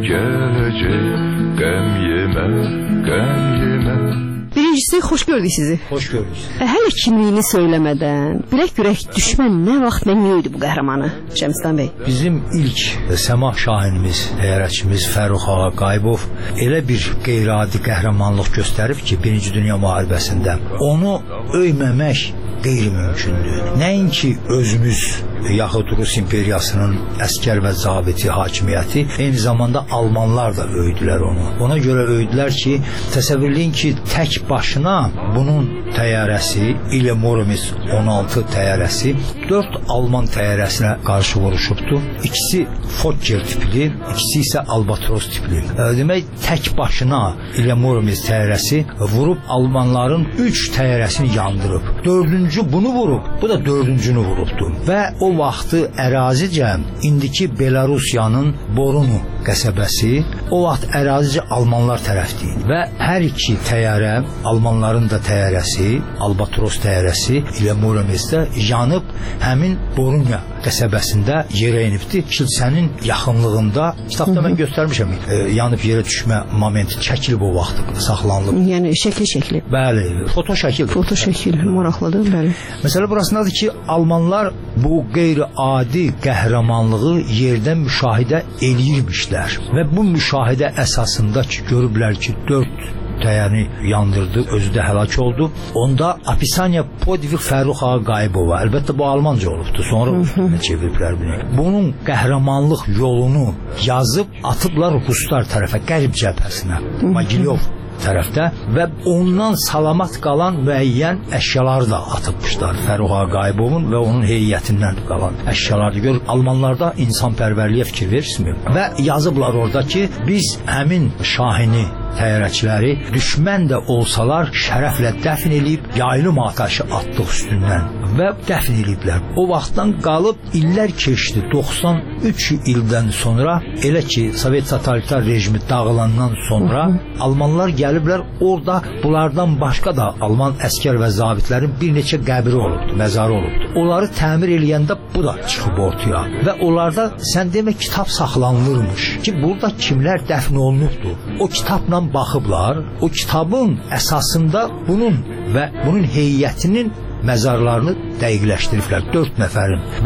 R: gələcək, qəm yemə, qəm yemə.
P: Birincisi, xoş gördük sizi.
B: Xoş gördük.
P: Hələ kimliyini söyləmədən, bilək-görək düşmən nə vaxt və niyə idi bu qəhrəmanı? Şəmistan bəy.
S: Bizim ilk səmah şahinimiz, təyyarəçimiz Fərrux Ağayevov elə bir qeyri-adi qəhrəmanlıq göstərib ki, Birinci Dünya müharibəsində onu öyməmək qeyri-mümkündür. Nəinki özümüz yaxud Rus imperiyasının əskər və zabiti hakimiyyəti, eyni zamanda Almanlar da öydülər onu. Ona görə öydülər ki, təsəvvürləyin ki, tək başına bunun təyyarəsi, ilə Moromis 16 təyyarəsi 4 Alman təyyarəsinə qarşı vuruşubdu. İkisi Fokker tipli, ikisi isə Albatros tipli. Demək, tək başına ilə Moromis təyyarəsi vurub Almanların 3 təyyarəsini yandırıb. Dördüncü bunu vurub, bu da dördüncünü vurubdu. Və o vaxtı ərazicə indiki Belarusiyanın Borunu qəsəbəsi o vaxt ərazicə Almanlar tərəfdeydi və hər iki təyyarə, Almanların da təyyarəsi, Albatros təyyarəsi ilə Muromesdə yanıb həmin Borunya qəsəbəsində yerə inibdi. Kilsənin yaxınlığında, kitabda mən göstərmişəm, yanıb yerə düşmə momenti çəkilib o vaxt, saxlanılıb.
P: Yəni şəkli.
S: Bəli, foto şəkil.
P: Foto şəkil, maraqlıdır, bəli.
S: Məsələ burasındadır ki, Almanlar bu qeyri-adi qəhrəmanlığı yerdən müşahidə eləyirmişlər və bu müşahidə əsasında ki, görüblər ki, 4 təyyarəni yandırdı, özü də həlak oldu. Onda Apisaniya Podvig Fərrux Ağayevova, əlbəttə bu Almanca olubdu, sonra çeviriblər bunu. Bunun qəhrəmanlıq yolunu yazıb atıblar Ruslar tərəfə, Qərb cəbhəsinə, Mogilyov tərəfdə və ondan salamat qalan müəyyən əşyaları da atıbmışlar. Fərrux Ağayevovun və onun heyətindən qalan əşyaları görüb. Almanlarda insanpərvərliyə fikir verirsinizmi? Və yazıblar orada ki, biz həmin şahini təyyarəçiləri düşmən də olsalar şərəflə dəfn edib, yaylım atəşi atdıq üstündən və dəfn ediblər. O vaxtdan qalıb illər keçdi. 93 ildən sonra, elə ki Sovet totalitar rejimi dağılandan sonra Almanlar gəliblər, orada bunlardan başqa da Alman əskər və zabitlərin bir neçə qəbri olubdu, məzarı olubdu. Onları təmir eləyəndə bu da çıxıb ortaya və onlarda sən demə kitab saxlanılırmış ki, burada kimlər dəfn olunubdu. O kitabla baxıblar, o kitabın əsasında bunun və bunun heyətinin məzarlarını dəqiqləşdiriblər, 4 nəfərin və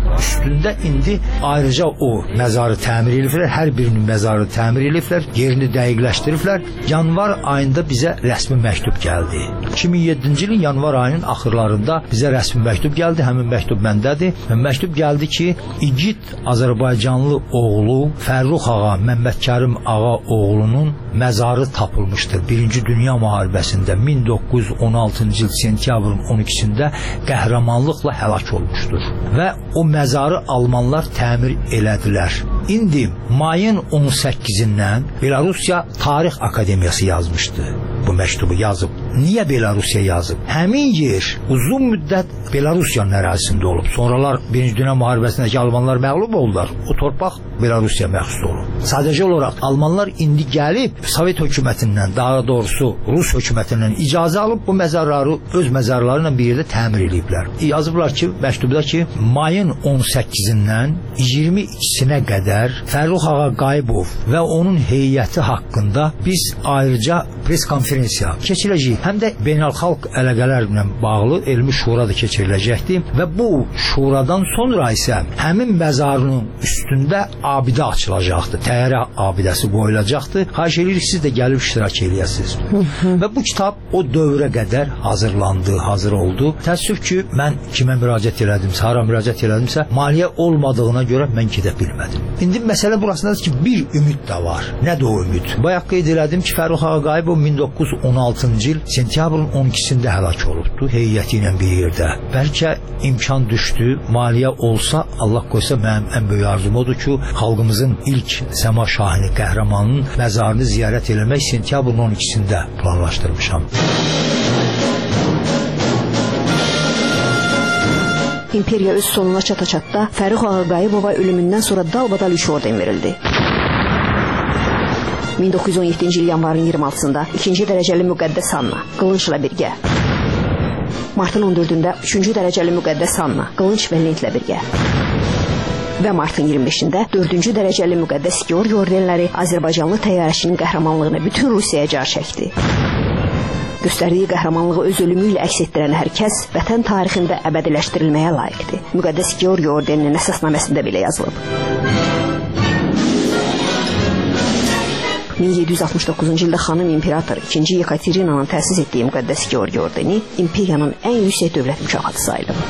S: üstündə indi ayrıca o məzarı təmir ediblər, hər birinin məzarı təmir ediblər, yerini dəqiqləşdiriblər. Yanvar ayında bizə rəsmi məktub gəldi. 2007-ci ilin yanvar ayının axırlarında bizə rəsmi məktub gəldi. Həmin məktub məndədir. Məktub gəldi ki, igid Azərbaycanlı oğlu Fərrux ağa, Məmmədkərim ağa oğlunun məzarı tapılmışdır. 1-ci Dünya müharibəsində 1916-cı il sentyabrın 12-sində qəhrəmanlıqla həlak olmuşdur. Və o məzarı almanlar təmir elədilər. İndi mayın 18-dən Belarusiya Tarix Akademiyası yazmışdı. Bu məktubu yazıb. Niyə Belarusiya yazıb? Həmin yer uzun müddət Belarusiyanın ərazisində olub. Sonralar 1-ci Dünya müharibəsindəki almanlar məğlub oldular. O torpaq Belarusiya məxsus olub. Sadəcə olaraq almanlar indi gəlib Sovet hökumətindən, daha doğrusu Rus hökumətindən icazə alıb bu məzarları öz məzarları ilə bir yerdə təmir ediblər. Yazıblar ki, məktubda ki, mayın 18-dən 22-sinə qədər Fərrux ağa Qayıbov və onun heyəti haqqında biz ayrıca pres konferensiya keçirəcəyik. Həm də beynəlxalq əlaqələrlə bağlı elmi şura da keçiriləcəkdir və bu şuradan sonra isə həmin məzarının üstündə abidə açılacaqdır. Təyyarə abidəsi qoyulacaqdır. Xahiş edirik siz də gəlib iştirak eləyəsiniz. Və bu kitab o dövrə qədər hazırlandı, hazır oldu. Təəssüf ki, mən kimə müraciət elədimsə, hara müraciət elədimsə, maliyyə olmadığına görə mən gedə bilmədim. İndi məsələ burasındadır ki, bir ümid də var. Nədir o ümid? Bayaq qeyd elədim ki, Fərrux ağa Qayıbov 1916-cı il sentyabrın 12-sində həlak olubdu heyəti ilə bir yerdə. Bəlkə imkan düşdü, maliyyə olsa, Allah qoysa mənim ən böyük arzum odur ki, xalqımızın ilk Səma Şahini qəhrəmanının məzarını ziyarət eləmək sentyabrın 12-sində planlaşdırmışam.
P: İmperiya öz sonuna çata-çatda Fərrux ağa Qayıbova ölümündən sonra dalbadal 3 orden verildi. 1917-ci il yanvarın 26-sında 2-ci dərəcəli müqəddəs Anna, qılıncla birgə. Martın 14-də 3-cü dərəcəli müqəddəs Anna, qılınc və lentlə birgə. Və martın 25-də 4-cü dərəcəli müqəddəs Georgi ordenləri Azərbaycanlı təyyarəçinin qəhrəmanlığını bütün Rusiyaya car çəkdi. Göstərdiyi qəhrəmanlığı öz ölümü ilə əks etdirən hər kəs vətən tarixində əbədiləşdirilməyə layiqdir. Müqəddəs Georgi ordeninin əsasnaməsində belə yazılıb. 1769-cu ildə xanım imperator 2-ci Yekaterinanın təsis etdiyi müqəddəs Georgi ordeni imperiyanın ən yüksək dövlət mükafatı sayılıb.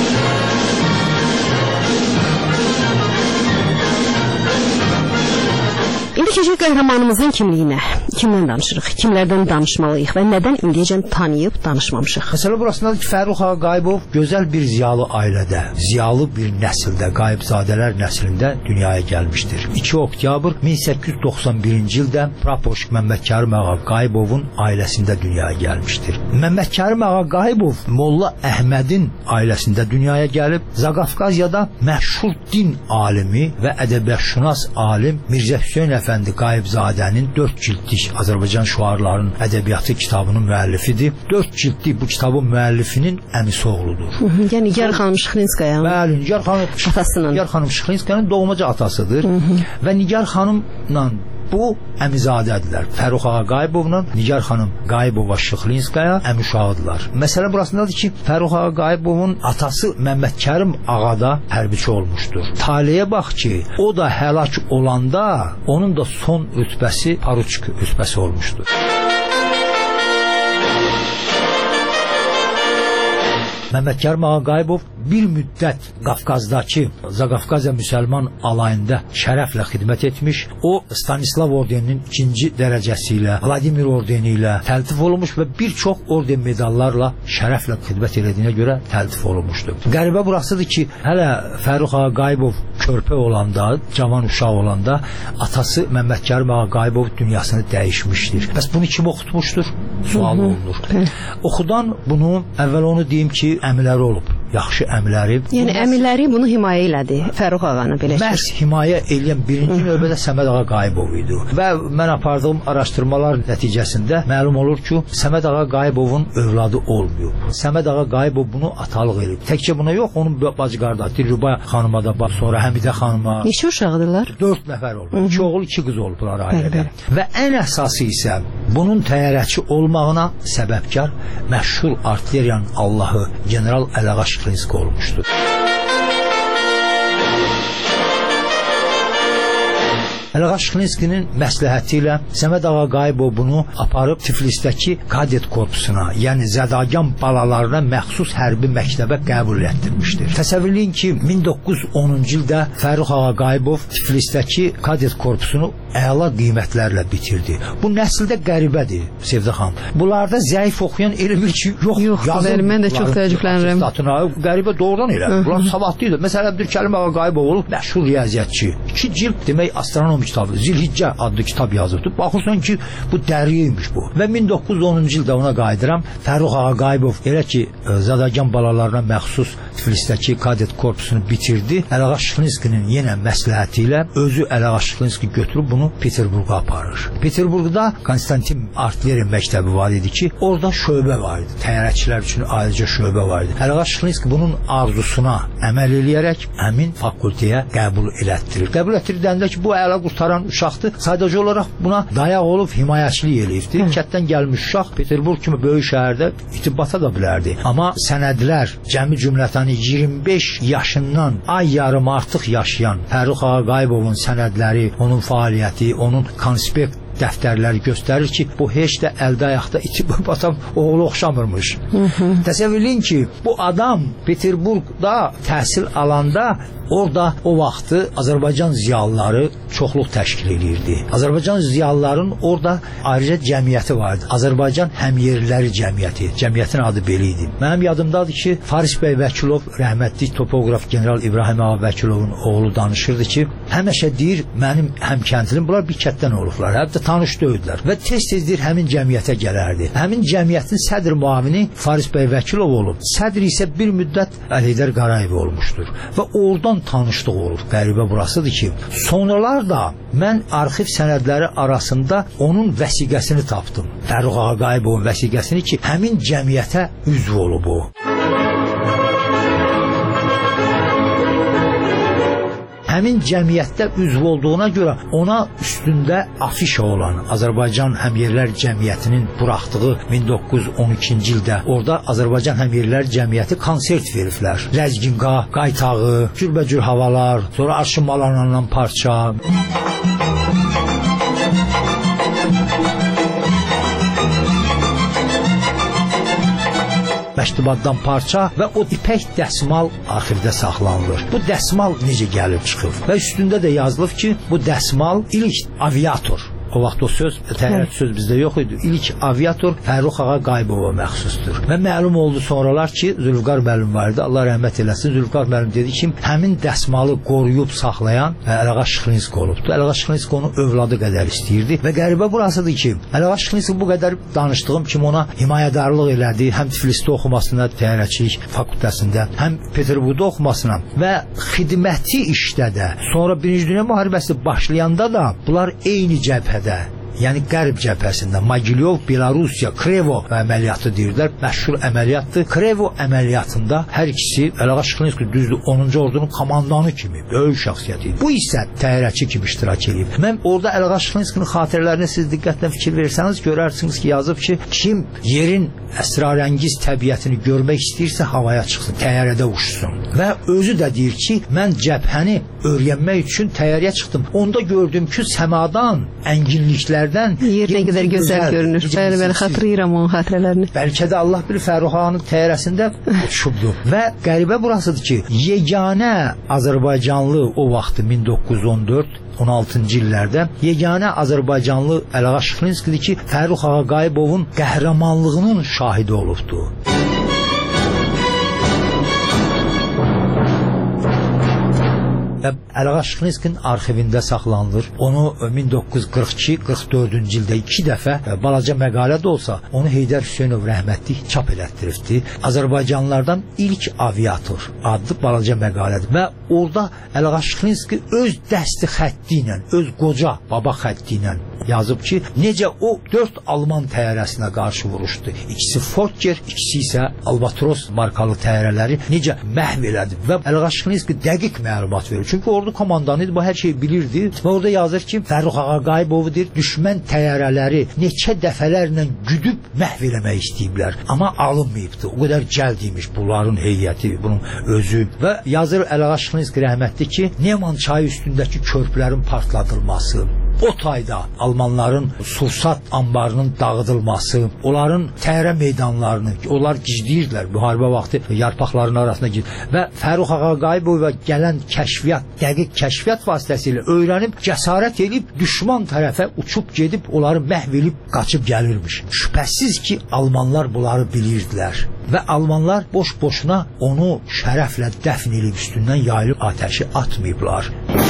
P: İndi keçək qəhrəmanımızın kimliyinə. Kimdən danışırıq, kimlərdən danışmalıyıq və nədən indiyəcən tanıyıb danışmamışıq?
S: Məsələ burasındadır ki, Fərrux ağa Qayıbov gözəl bir ziyalı ailədə, ziyalı bir nəsildə, Qayıbzadələr nəslində dünyaya gəlmişdir. 2 oktyabr 1891-ci ildə Praporşik Məmmədkərim ağa Qayıbovun ailəsində dünyaya gəlmişdir. Məmmədkərim ağa Qayıbov Molla Əhmədin ailəsində dünyaya gəlib, Zaqafqaziyada məşhur din alimi və ədəbiyyatşünas alim Mirzə Hüseyn Əfəndi Qayıbzadənin 4 cildlik Azərbaycan şüarlarının ədəbiyyatı kitabının müəllifidir. 4 cildlik bu kitabın müəllifinin əmisi oğludur.
P: Yəni Nigar xanım Şıxlinskaya.
S: Bəli, Nigar xanım Şıxlinskayanın doğmaca atasıdır. Və Nigar xanımla bu əmizadədirlər. Fərrux ağa Qayıbovla Nigar xanım Qayıbova Şıxlinskaya əmişağıdırlar. Məsələ burasındadır ki, Fərrux ağa Qayıbovun atası Məmmədkərim ağa da hərbiçi olmuşdur. Taleyə bax ki, o da həlak olanda onun da son rütbəsi poruçik rütbəsi olmuşdur. Məmmədkərim ağa Qayıbov bir müddət Qafqazdakı Zaqafqaziya müsəlman alayında şərəflə xidmət etmiş. O Stanislav ordeninin 2-ci dərəcəsi ilə, Vladimir ordeni ilə təltif olunmuş və bir çox orden medallarla şərəflə xidmət etdiyinə görə təltif olunmuşdur. Qəribə burasıdır ki, hələ Fərrux ağa Qayıbov körpə olanda, cavan uşaq olanda atası Məmmədkərim ağa Qayıbov dünyasını dəyişmişdir. Bəs bunu kim oxutmuşdur? Sual olunur. Oxudan bunu, əvvəl onu deyim ki, əmiləri olub. Yaxşı əmiləri.
P: Yəni əmiləri bunu himayə elədi. Fərrux ağanı belə.
S: Məhz himayə eləyən birinci növbədə Səməd ağa Qayıbov idi. Və mən apardığım araşdırmalar nəticəsində məlum olur ki, Səməd ağa Qayıbovun övladı olmayıb. Səməd ağa Qayıbov bunu atalıq eləyib. Təkcə buna yox, onun bacı qardaşı Dilruba xanıma da bax, sonra Həmidə xanıma.
P: Neçə uşaqdılar?
S: 4 nəfər olub. 2 oğul, 2 qız olublar ailədə. Və ən əsası isə bunun təyyarəçi olmağına səbəbkar məşhur artilleriyanın Allahı General Əlağa Şıxlinski olmuşdur. Ələğa Şıxlinskinin məsləhəti ilə Səməd Ağaqayıbov bunu aparıb Tiflisdəki kadet korpusuna, yəni zədagan balalarına məxsus hərbi məktəbə qəbul etdirmişdir. Təsəvvürləyin ki, 1910-cu ildə Fərrux Ağaqayıbov Tiflisdəki kadet korpusunu əla qiymətlərlə bitirdi. Bu nəsildə qəribədir, Sevdə xanım. Bunlarda zəif oxuyan elə bir ki, yox.
T: Mən də çox təəccüblənirəm.
S: Qəribə doğrudan elə. Bunlar savadlı idi. Məsələn, Əbdülkərim Ağaqayıbov olub məşhur riyaziyyatçı. 2 cild demək astronom kitabı, Zilhiccə adlı kitab yazıbdı. Baxırsan ki, bu dəriymiş bu. Və 1910-cu ildə ona qayıdıram. Fərrux Ağaqayıbov elə ki, zadagan balalarına məxsus Tiflisdəki kadet korpusunu bitirdi. Ələğa Şıxlinskinin yenə məsləhəti ilə özü Ələğa Şıxlinski götürüb bunu Peterburqa aparır. Peterburqda Konstantin Artlerin məktəbi var idi ki, orada şöbə var idi. Təyyarəçilər üçün ayrıca şöbə var idi. Ələğa Şıxlinski bunun arzusuna əməl eləyərək həmin fakültəyə qəbul elətdirir. Qəbul etdirdəndə ki, bu əla qurtaran uşaqdır. Sadəcə olaraq buna dayaq olub himayəçilik eləyibdir. Kətdən gəlmiş uşaq Peterburq kimi böyük şəhərdə itibata da bilərdi. Amma sənədlər cəmi cümlətəni 25 yaşından ay yarım artıq yaşayan Fərrux Ağaqayıbovun sənədləri, onun fəaliyyəti, onun konspekt dəftərləri göstərir ki, bu heç də əldə ayaqda itibata oğlu oxşamırmış. Təsəvvürləyin ki, bu adam Peterburqda təhsil alanda orada o vaxtı Azərbaycan ziyalıları çoxluq təşkil edirdi. Azərbaycan ziyalıların orada ayrıca cəmiyyəti vardı. Azərbaycan Həmyerliləri Cəmiyyəti. Cəmiyyətin adı belə idi. Mənim yadımdadır ki, Faris bəy Vəkilov, rəhmətli topoqraf general İbrahim ağa Vəkilovun oğlu danışırdı ki, həmişə deyir, mənim həmkəndlim, bunlar bir kətdən olublar. Hətta tanış döydülər və tez-tezdir həmin cəmiyyətə gələrdi. Həmin cəmiyyətin sədr müavini Faris bəy Vəkilov olub. Sədr isə bir müddət Əlidər Qarayev olmuşdur və oradan tanışlıq olur. Qəribə burasıdır ki, sonralar da mən arxiv sənədləri arasında onun vəsiqəsini tapdım. Fərrux Ağaqayıbovun vəsiqəsini ki, həmin cəmiyyətə üzv olub o. Həmin cəmiyyətdə üzv olduğuna görə ona üstündə afişa olan Azərbaycan Həmyerlər Cəmiyyətinin buraxdığı 1912-ci ildə orada Azərbaycan Həmyerlər Cəmiyyəti konsert veriblər. Ləzginqa, qaytağı, cürbəcür havalar, sonra arşınmalarla parça. Məktubaddan parça və o ipək dəsmal arxivdə saxlanılır. Bu dəsmal necə gəlib çıxıb? Və üstündə də yazılıb ki, bu dəsmal ilk aviator. O vaxt o söz, təyyarəçi söz bizdə yox idi. İlk aviator Fərrux Ağaqayıbova məxsusdur. Və məlum oldu sonralar ki, Zülfüqar müəllim var idi. Allah rəhmət eləsin. Zülfüqar müəllim dedi ki, həmin dəsmalı qoruyub saxlayan Ələğa Şıxlinski olubdu. Ələğa Şıxlinski onu övladı qədər istəyirdi və qəribə burasıdır ki, Ələğa Şıxlinski bu qədər danışdığım kimi ona himayədarlıq elədi. Həm Tiflisdə oxumasına, təyyarəçilik fakültəsində, həm Peterburqda oxumasına və xidməti işdə də. Sonra Birinci Dünya müharibəsi başlayanda da bunlar eyni cəbhədə, yəni Qərb cəbhəsində Mogilyov, Belarusiya, Krevo əməliyyatı deyirlər. Məşhur əməliyyatdır. Krevo əməliyyatında hər ikisi Ələğa Şıxlinski düzdür 10-cu ordunun komandanı kimi böyük şəxsiyyət idi. Bu isə təyyarəçi kimi iştirak edib. Mən orada Ələğa Şıxlinskinin xatirələrinə siz diqqətlə fikir versəniz görərsiniz ki, yazıb ki, kim yerin əsrarəngiz təbiətini görmək istəyirsə havaya çıxsın, təyyarədə uçsun. Və özü də deyir ki, mən cəbhəni öyrənmək üçün təyyarəyə çıxdım. Onda gördüm ki, səmadan ənginliklər yer
T: nə qədər gözəl görünür. Bəli, xatırlayıram onun xatirələrini.
S: Bəlkə də Allah bilir Fərrux ağanın təyyarəsində uçubdu. Və qəribə burasıdır ki, yeganə Azərbaycanlı o vaxtı 1914-16-cı illərdə yeganə Azərbaycanlı Ələğa Şıxlinskidir ki, Fərrux Ağaqayıbovun qəhrəmanlığının şahidi olubdu. Ələğa Şıxlinskinin arxivində saxlanılır. Onu 1942-44-cü ildə 2 dəfə balaca məqalə də olsa, onu Heydər Hüseynov rəhmətli çap elətdiribdi. Azərbaycanlılardan ilk aviator adlı balaca məqalədir. Və orada Ələğa Şıxlinski öz dəsti xətti ilə, öz qoca baba xətti ilə yazıb ki, necə o 4 Alman təyyarəsinə qarşı vuruşdu. İkisi Fokker, ikisi isə Albatros markalı təyyarələri necə məhv elədi və Əlğaşıqlinski dəqiq məlumat verir. Çünki ordu komandanı idi, bu hər şeyi bilirdi və orada yazır ki, Fərrux Ağaqayibovu deyir, düşmən təyyarələri neçə dəfələrlə güdüb məhv eləmək istəyiblər, amma alınmayıbdı. O qədər cəld imiş bunların heyəti, bunun özü və yazır Əlğaşıqlinski rəhmətli ki, Neman çayı üstündəki körpülərin partladılması, o tayda Almanların sursat anbarının dağıdılması, onların təyyarə meydanlarını, onlar gizləyirdilər müharibə vaxtı yarpaqların arasına və Fərrux Ağaqayibova gələn kəşfiyyat, dəqiq kəşfiyyat vasitəsilə öyrənib, cəsarət edib, düşman tərəfə uçub gedib, onları məhv edib, qaçıb gəlirmiş. Şübhəsiz ki, Almanlar bunları bilirdilər və Almanlar boş-boşuna onu şərəflə dəfn edib üstündən yayılıb atəşi atmayıblar.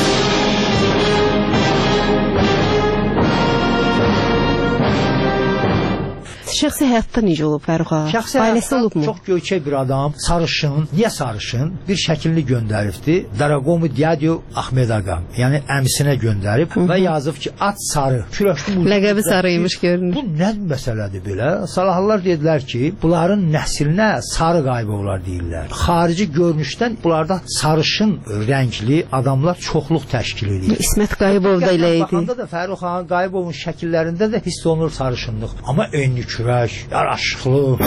T: Şəxsi həyatda necə olub Fərrux ağa?
S: Şəxsi həyatda çox göyçək bir adam, sarışın, niyə sarışın? Bir şəkilli göndəribdi. Daragomu Diadio Ahmed ağa, yəni əmisinə göndərib və yazıb ki, at sarı, kürəkli bu.
T: Ləqəbi sarıymış görünür.
S: Bu nə məsələdir belə? Salahlılar dedilər ki, bunların nəslinə sarı Qayıbovlar deyirlər. Xarici görünüşdən bunlarda sarışın rəngli adamlar çoxluq təşkil edir.
T: İsmət Qayıbov da elə idi.
S: Baxanda da Fərrux ağa Qayıbovun şəkillərində də hiss olunur sarışınlıq. Amma enli kürək, yaraşıqlı.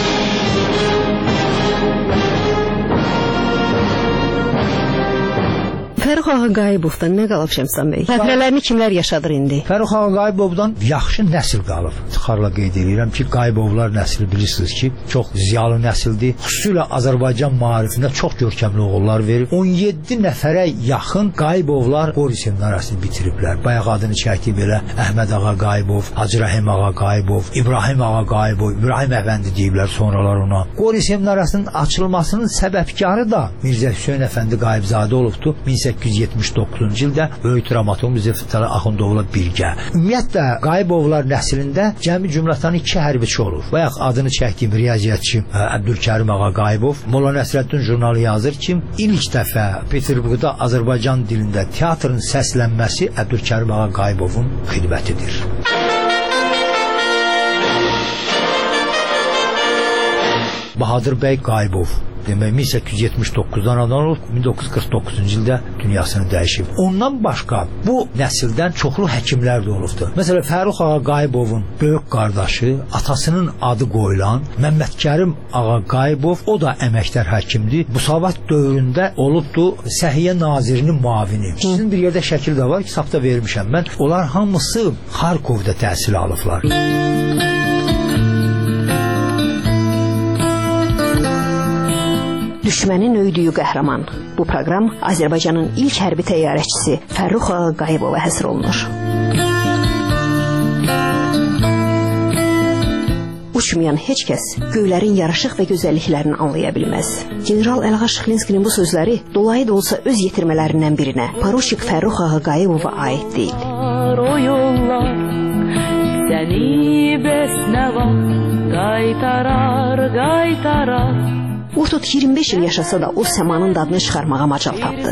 T: Fərrux Ağaqayibovdan nə qalıb Şəmstan bəy? Xatirələrini kimlər yaşadır indi?
S: Fərrux Ağaqayibovdan yaxşı nəsil qalıb. İftixarla qeyd edirəm ki, Qayıbovlar nəsli bilirsiniz ki, çox ziyalı nəsildir. Xüsusilə Azərbaycan maarifində çox görkəmli oğullar verib. 17 nəfərə yaxın Qayıbovlar Qori seminariyasını bitiriblər. Bayaq adını çəkdi belə Əhməd Ağaqayibov, Hacı Rəhim Ağaqayibov, İbrahim Ağaqayibov, İbrahim Əfəndi deyiblər sonralar ona. Qori seminariyasının açılmasının səbəbkarı da Mirzə Hüseyn Əfəndi Qayıbzadə olubdu. 1879-cu ildə böyük dramaturq Mirzə Fətəli Axundovla birgə. Ümumiyyətlə Qayıbovlar nəslində cəmi cümlətanı 2 hərbiçi olub. Bayaq adını çəkdiyim riyaziyyatçı Əbdülkərim Ağaqayibov Molla Nəsrəddin jurnalı yazır ki, ilk dəfə Peterburqda Azərbaycan dilində teatrın səslənməsi Əbdülkərim Ağaqayibovun xidmətidir. Bahadır bəy Qayıbov demək 1879-dan anadan olub 1949-cu ildə dünyasını dəyişib. Ondan başqa bu nəsildən çoxlu həkimlər də olubdu. Məsələn, Fərrux Ağaqayibovun böyük qardaşı, atasının adı qoyulan Məmmədkərim Ağaqayibov, o da əməkdar həkimdir. Müsavat dövründə olubdu Səhiyyə Nazirinin müavini. Sizin bir yerdə şəkil də var, kitabda vermişəm mən. Onlar hamısı Xarkovda təhsil alıblar.
P: Düşmənin öydüyü qəhrəman. Bu proqram Azərbaycanın ilk hərbi təyyarəçisi Fərrux Ağaqayibova həsr olunur. Uçmayan heç kəs göylərin yaraşıq və gözəlliklərini anlaya bilməz. General Əlğaşıqlinskinin bu sözləri dolayı da olsa öz yetirmələrindən birinə, Poruçik Fərrux Ağaqayibova aid deyil.
Q: O yollar səni bəsnəva qaytarar.
P: Vurtut 25 il yaşasa da o səmanın dadını çıxarmağa macal tapdı.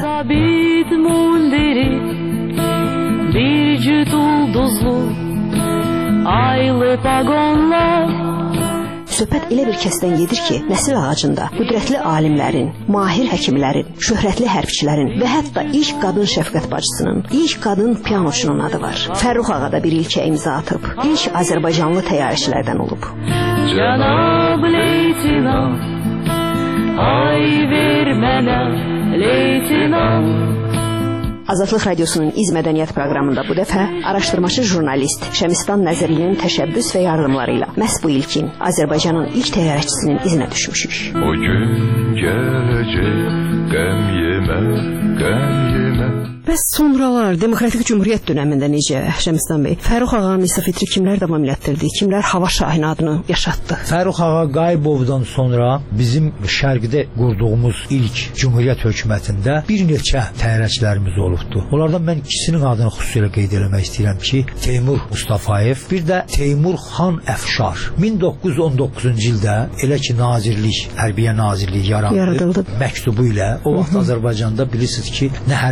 Q: Bir cüt ulduzlu aylı pagonlar.
P: Söhbət elə bir kəsdən gedir ki, nəsil ağacında qüdrətli alimlərin, mahir həkimlərin, şöhrətli hərbçilərin və hətta ilk qadın şəfqət bacısının, ilk qadın pianoçunun adı var. Fərrux ağa da bir ilkə imza atıb, ilk Azərbaycanlı təyyarəçilərdən olub.
Q: Cənab leytinant, ay ver mənə leytinant.
P: Azadlıq Radiosunun İz Mədəniyyət proqramında bu dəfə araşdırmaçı jurnalist Şəmistan Nəzərlinin təşəbbüs və yardımlarıyla məhz bu ilkin Azərbaycanın ilk təyyarəçisinin izinə düşmüşük.
R: O gün gələcək, qəm yemə, qəm yemə.
T: Bəs sonralar Demokratik Cümhuriyyət dönəmində necə Şəmistan bəy? Fərrux ağanın İsa Fitri kimlər davam elətdirdi? Kimlər Hava Şahin adını yaşatdı?
S: Fərrux Ağaqayibovdan sonra bizim şərqdə qurduğumuz ilk Cümhuriyyət hökumətində bir neçə təyyarəçilərimiz olubdu. Onlardan mən ikisinin adını xüsusilə qeyd eləmək istəyirəm ki, Teymur Mustafayev, bir də Teymur Xan Əfşar. 1919-cu ildə elə ki Nazirlik, Hərbiyə Nazirliyi yaradıldı. Məktubu ilə o vaxt Azərbaycanda bilirsiniz ki, nə hərbi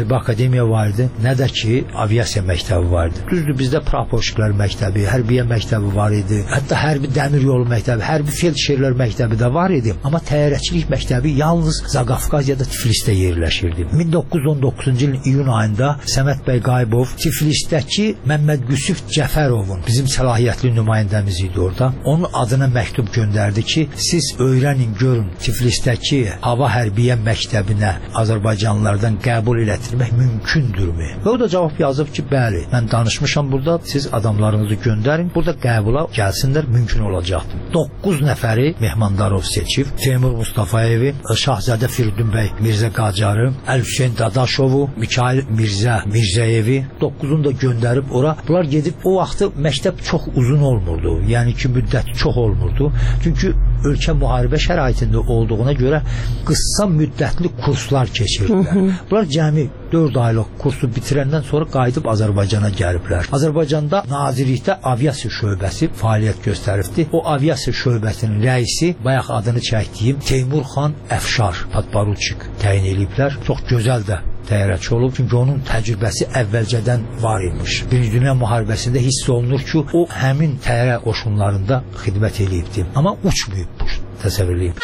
S: hərbi akademiya var idi, nə də ki aviasiya məktəbi var idi. Düzdür, bizdə praporşiklər məktəbi, hərbiyə məktəbi var idi. Hətta hərbi dəmir yolu məktəbi, hərbi feldşerlər məktəbi də var idi. Amma təyyarəçilik məktəbi yalnız Zaqafqaziyada Tiflisdə yerləşirdi. 1919-cu ilin iyun ayında Səməd bəy Qayıbov Tiflisdəki Məmməd Qüsüf Cəfərovun bizim səlahiyyətli nümayəndəmiz idi orada. Onun adına məktub göndərdi ki, siz öyrənin, görün Tiflisdəki hava hərbiyə məktəbinə Azərbaycanlılardan qəbul elətdirmək mümkündürmü? Və o da cavab yazıb ki, bəli, mən danışmışam burada, siz adamlarınızı göndərin, burada qəbula gəlsinlər, mümkün olacaqdır. 9 nəfəri Mehmandarov seçib, Teymur Mustafayevi, Şahzadə Firidun bəy Mirzə Qacarı, Əl-Hüseyn Dadaşovu, Mikail Mirzə Mirzəyevi 9-unu da göndərib ora. Bunlar gedib, o vaxtı məktəb çox uzun olmurdu, yəni ki müddəti çox olmurdu. Çünki ölkə müharibə şəraitində olduğuna görə qısa müddətli kurslar keçirdilər. Bunlar cəmi 4 aylıq kursu bitirəndən sonra qayıdıb Azərbaycana gəliblər. Azərbaycanda nazirlikdə aviasiya şöbəsi fəaliyyət göstəribdi. O aviasiya şöbəsinin rəisi, bayaq adını çəkdiyim Teymur xan Əfşar podporuçik təyin ediblər. Çox gözəl də təyyarəçi olub, çünki onun təcrübəsi əvvəlcədən var imiş. Birinci Dünya müharibəsində hiss olunur ki, o həmin təyyarə qoşunlarında xidmət edibdi. Amma uçmayıb, təsəvvür edib.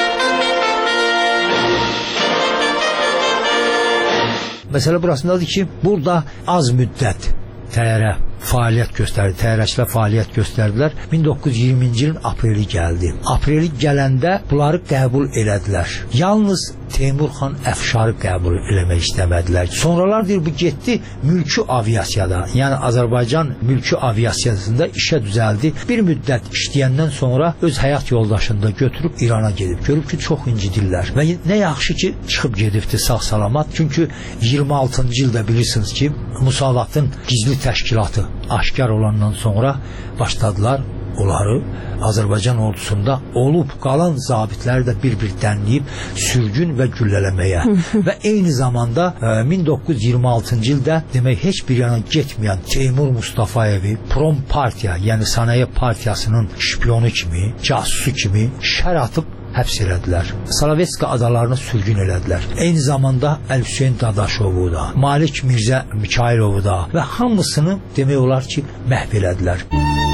S: Məsələ burasındadır ki, burada az müddət təyyarə fəaliyyət göstərdi, təyyarəçilər fəaliyyət göstərdilər. 1920-ci ilin apreli gəldi. Apreli gələndə bunları qəbul elədilər. Yalnız Teymur xan Əfşarı qəbul eləmək istəmədilər. Sonralar deyir, bu getdi mülki aviasiyada, yəni Azərbaycan mülki aviasiyasında işə düzəldi. Bir müddət işləyəndən sonra öz həyat yoldaşını da götürüb İrana gedib. Görüb ki, çox incidirlər. Və nə yaxşı ki, çıxıb gedibdi sağ-salamat. Çünki 26-cı ildə bilirsiniz ki, Musavatın gizli təşkilatı aşkar olandan sonra başladılar onları Azərbaycan ordusunda olub qalan zabitləri də bir-bir dənləyib sürgün və güllələməyə. Və eyni zamanda 1926-cı ildə demək heç bir yana getməyən Teymur Mustafayevi Prom Partiya, yəni Sənaye Partiyasının şpionu kimi, casusu kimi şər atıb həbs elədilər. Salavetska adalarını sürgün elədilər. Eyni zamanda Əl-Hüseyn Dadaşovu da, Malik Mirzə Mikailovu da və hamısını demək olar ki, məhv elədilər.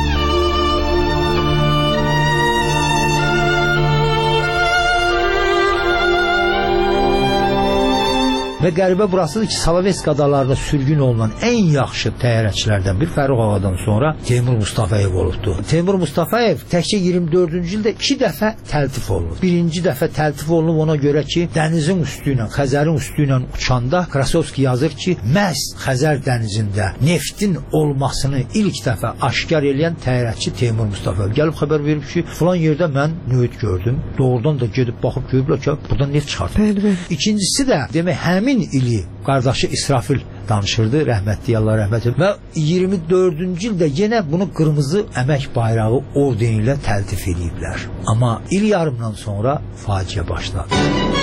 S: Və qəribə burasıdır ki, Salavetska adalarında sürgün olunan ən yaxşı təyyarəçilərdən bir Fərrux Ağadan sonra Teymur Mustafayev olubdu. Teymur Mustafayev təkcə 24-cü ildə 2 dəfə təltif olunub. Birinci dəfə təltif olunub ona görə ki, dənizin üstü ilə, Xəzərin üstü ilə uçanda Krasovski yazır ki, məhz Xəzər dənizində neftin olmasını ilk dəfə aşkar eləyən təyyarəçi Teymur Mustafayev. Gəlib xəbər verib ki, filan yerdə mən nüvit gördüm. Doğrudan da gedib baxıb görüblər ki, buradan neft çıxartır. İkincisi də demək həmin ili qardaşı İsrafil danışırdı, rəhmətli Allah rəhmət etsin. Və 24-cü ildə yenə bunu qırmızı əmək bayrağı ordeni ilə təltif ediblər. Amma il yarımdan sonra faciə başladı.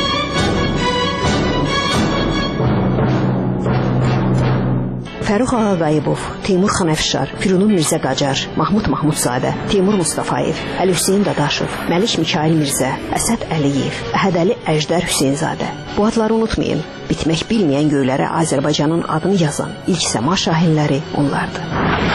P: Fərrux Ağa Qayıbov, Teymur xan Əfşar, Firunun Mirzə Qacar, Mahmud Mahmudzadə, Teymur Mustafayev, Əl-Hüseyn Dadaşov, Məlik Mikail Mirzə, Əsəd Əliyev, Əhədəli Əjdər Hüseynzadə. Bu adları unutmayın. Bitmək bilməyən göylərə Azərbaycanın adını yazan ilk səma şahinləri onlardır.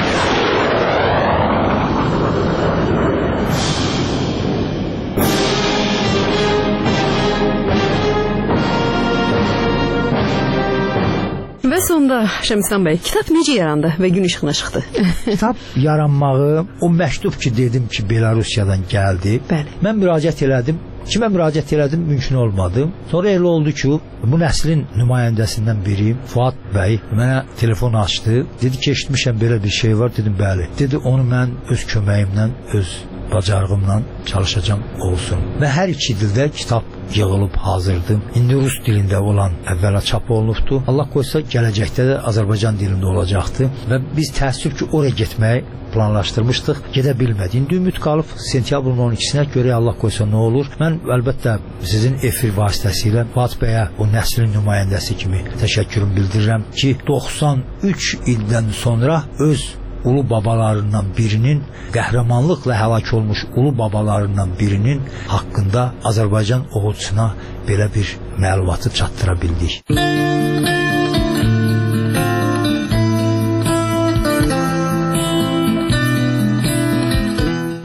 T: Və sonda Şəmslan bəy, kitab necə yarandı və gün işığına çıxdı?
S: Kitab yaranmağı, o məktub ki, dedim ki, Belarusiyadan gəldi.
T: Bəli.
S: Mən müraciət elədim. Kimə müraciət elədim, mümkün olmadı. Sonra elə oldu ki, bu nəslin nümayəndəsindən biri, Fuad bəy, mənə telefon açdı. Dedi ki, eşitmişəm belə bir şey var. Dedim, bəli. Dedi, onu mən öz köməyimlə, öz bacarığımla çalışacağım olsun. Və hər iki dildə kitab yığılıb hazırdır. İndi rus dilində olan əvvəla çap olunubdur. Allah qoysa gələcəkdə də Azərbaycan dilində olacaqdır. Və biz təəssüf ki, oraya getməyi planlaşdırmışdıq, gedə bilmədik. İndi ümid qalıb sentyabrın 12-sinə görə Allah qoysa nə olur. Mən əlbəttə sizin efir vasitəsilə Fuad bəyə, o nəslin nümayəndəsi kimi təşəkkürümü bildirirəm ki, 93 ildən sonra öz ulu babalarından birinin, qəhrəmanlıqla həlak olmuş ulu babalarından birinin haqqında Azərbaycan oğulcusuna belə bir məlumatı çatdıra bildik.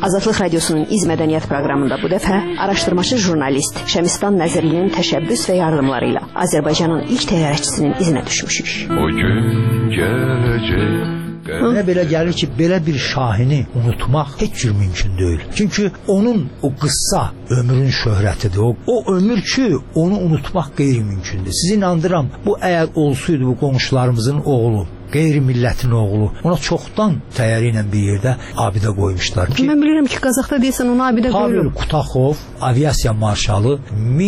P: Azadlıq Radiosunun İz Mədəniyyət proqramında bu dəfə araşdırmaçı jurnalist Şəmistan Nəzirlinin təşəbbüs və yardımları ilə Azərbaycanın ilk təyyarəçisinin izinə düşmüşük.
R: O gün gələcək.
S: Mənə belə gəlir ki, belə bir şahini unutmaq heç cür mümkün deyil. Çünki onun o qıssa ömrün şöhrətidir. O ömür ki, onu unutmaq qeyri-mümkündür. Sizi inandıram, bu əgər olsaydı bu qonşularımızın oğlu, qeyri-millətin oğlu, ona çoxdan təyyarə ilə bir yerdə abidə qoymuşlar.
T: Mən bilirəm ki, Qazaxda deyəsən onu abidə qoyulur.
S: Pavel Kutaxov, aviasiya marşalı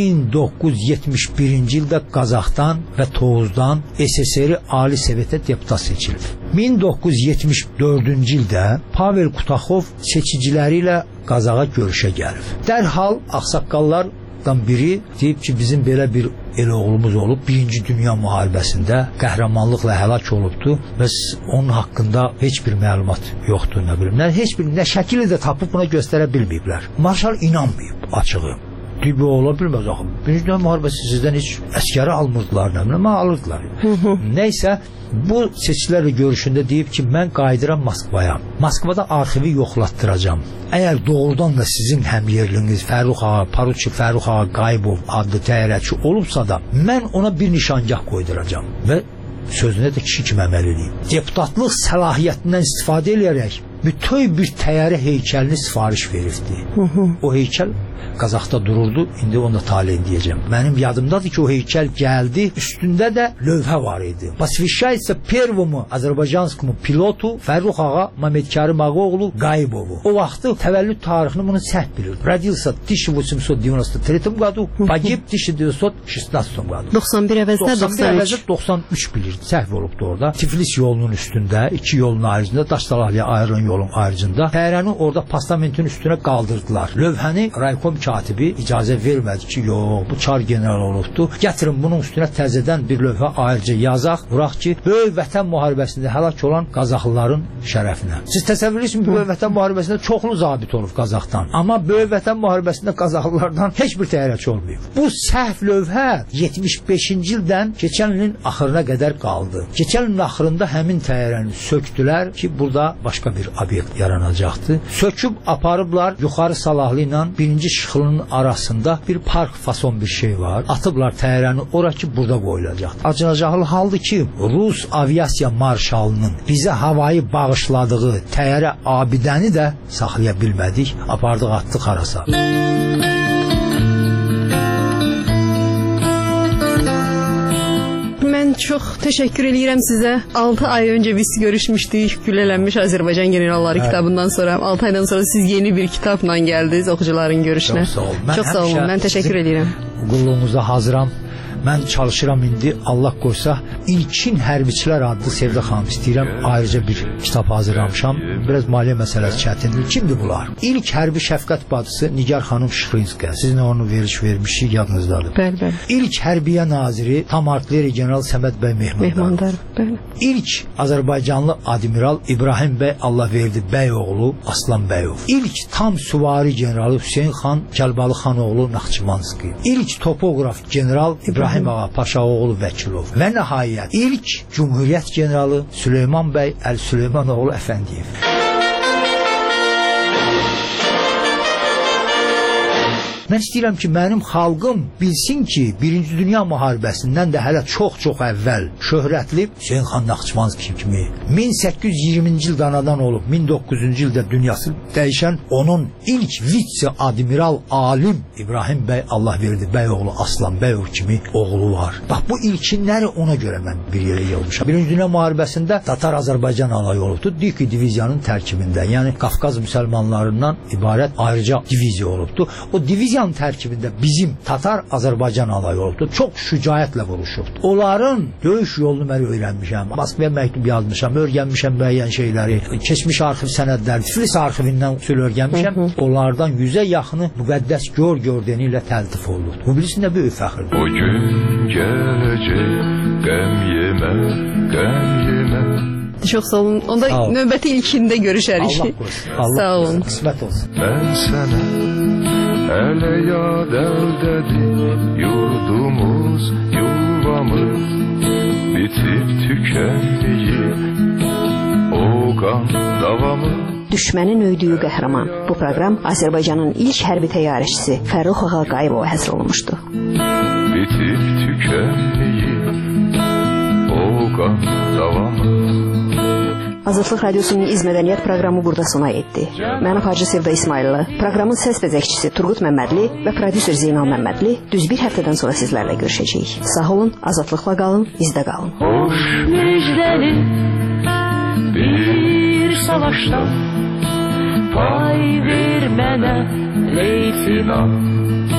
S: 1971-ci ildə Qazaxdan və Tovuzdan SSR Ali Sovetə deputat seçilib. 1974-cü ildə Pavel Kutaxov seçiciləri ilə Qazaxa görüşə gəlib. Dərhal ağsaqqallardan biri deyib ki, bizim belə bir el oğlumuz olub, 1-ci Dünya müharibəsində qəhrəmanlıqla həlak olubdu və onun haqqında heç bir məlumat yoxdur, nə bilim. Heç bir şəkili də tapıb buna göstərə bilməyiblər. Marşal inanmayıb açığı. Deyib, ola bilməz axı. 1-ci Dünya müharibəsi sizdən heç əskəri almırdılar, nə bilim, alırdılar. Nəysə, bu seçkilərlə görüşündə deyib ki, mən qayıdıram Moskvaya. Moskvada arxivi yoxlatdıracam. Əgər doğrudan da sizin həmyerliniz Fərrux ağa, Paruçi Fərrux ağa Qayıbov adlı təyyarəçi olubsa da, mən ona bir nişangah qoyduracam və sözünə də kişi kimi əməl edeyim. Deputatlıq səlahiyyətindən istifadə edərək bütöv bir təyyarə heykəlini sifariş verirdi. O heykəl Qazaxda dururdu, indi onu da taleyin deyəcəm. Mənim yadımdadır ki, o heykəl gəldi, üstündə də lövhə var idi. Посвящается первому азербайджанскому пилоту Fərrux ağa Məmmədkərim Ağaoğlu Qayıbovu. O vaxtı təvəllüd tarixini bunu səhv bilir. Родился в 1893 году, pogib 1916 году.
T: 91 əvəzində
S: 93 bilir. Səhv olubdu orada. Tiflis yolunun üstündə, iki yolun ayrıcında, Daşdalahlıya ayrılan yolun ayrıcında təyyarəni orada postamentin üstünə qaldırdılar. Lövhəni raykom katibi icazə vermədi ki, yox, bu çar general olubdu. Gətirin bunun üstünə təzədən bir lövhə ayrıca yazaq, vuraq ki, böyük vətən müharibəsində həlak olan Qazaxlıların şərəfinə. Siz təsəvvür edirsiniz, böyük vətən müharibəsində çoxlu zabit olub Qazaxdan. Amma böyük vətən müharibəsində Qazaxlılardan heç bir təyyarəçi olmayıb. Bu səhv lövhə 75-ci ildən keçən ilin axırına qədər qaldı. Keçən ilin axırında həmin təyyarəni söktülər ki, burada başqa bir obyekt yaranacaqdı. Söküb aparıblar yuxarı salahlı ilə birinci şıxlının arasında bir park fason bir şey var. Atıblar təyyarəni ora ki, burada qoyulacaq. Acınacaqlı haldır ki, Rus aviasiya marşalının bizə havayı bağışladığı təyyarə abidəni də saxlaya bilmədik. Apardıq, atdıq harasa.
T: Mən çox təşəkkür edirəm sizə. 6 ay öncə biz görüşmüşdük. Güllələnmiş Azərbaycan generalları kitabından sonra 6 aydan sonra siz yeni bir kitabla gəldiniz oxucuların görüşünə. Çox sağ olun. Mən təşəkkür edirəm.
S: Qulluğunuza hazıram. Mən çalışıram indi, Allah qoysa, ilkin hərbiçilər adlı Sevdə xanım istəyirəm, ayrıca bir kitab hazırlamışam. Biraz maliyyə məsələsi çətindir. Kimdir bunlar? İlk hərbi şəfqət bacısı Nigar xanım Şıxlinskaya. Sizin onu vermişik, yadınızdadır.
T: Bəli.
S: İlk hərbiyə naziri tam artilleri general Səməd bəy Mehmandarov.
T: Bəli.
S: İlk Azərbaycanlı admiral İbrahim bəy Allahverdi bəyoğlu Aslan bəyov. İlk tam süvari generalı Hüseyn xan Kəlbalı xanoğlu Naxçıvanski. İlk topoqraf general İbrahim Ağa Paşaoğlu Vəkilov və nəhayət ilk Cumhuriyyət generalı Süleyman bəy Əl-Süleymanoğlu Əfəndiyev. Mən istəyirəm ki, mənim xalqım bilsin ki, 1-ci Dünya müharibəsindən də hələ çox-çox əvvəl şöhrətli Hüseyn xan Naxçıvanski kimi 1820-ci ildə anadan olub, 1900-cü ildə dünyası dəyişən onun ilk vitse-admiral alim İbrahim bəy Allahverdi bəyoğlu Aslan bəyov kimi oğlu var. Bax, bu ilkinləri ona görə mən bir yerə yığılmışam. 1-ci Dünya müharibəsində Tatar Azərbaycan alayı olubdu, Diki diviziyanın tərkibində, yəni Qafqaz müsəlmanlarından ibarət ayrıca diviziya olubdu. O diviziya tərkibində bizim Tatar Azərbaycan alayı oldu. Çox şücaətlə vuruşubdu. Onların döyüş yolunu mən öyrənmişəm. Moskvaya məktub yazmışam, öyrənmişəm müəyyən şeyləri. Keçmiş arxiv sənədləri, Tiflis arxivindən usul öyrənmişəm. Onlardan 100-ə yaxını müqəddəs gördəni ilə təltif oldu. Bu bilisin də böyük fəxrdir.
R: O gün gələcək, qəm yemə, qəm yemə.
T: Çox sağ olun. Onda növbəti ilkində görüşərik.
S: Allah qoysun.
T: Sağ olun.
S: Qismət olsun.
R: Mən sənə hələ yad əldədir yurdumuz, yuvamız bitib tükəndiyi o qan davamız.
P: düşmənin öydüyü qəhrəman. Bu proqram Azərbaycanın ilk hərbi təyyarəçisi Fərrux Ağaqayevova həsr olunmuşdu.
R: Bitib tükənməyib o qan davamı.
P: Azadlıq Radiosunun İz Mədəniyyət proqramı burada sona etdi. Mən Hacı Sevda İsmayıllı, proqramın səs bəzəkçisi Turqut Məmmədli və prodüser Zeynal Məmmədli düz bir həftədən sonra sizlərlə görüşəcəyik. Sağ olun, azadlıqla qalın, izdə qalın.
Q: Hoş müjdəli bir savaşda pay ver mənə leytinat.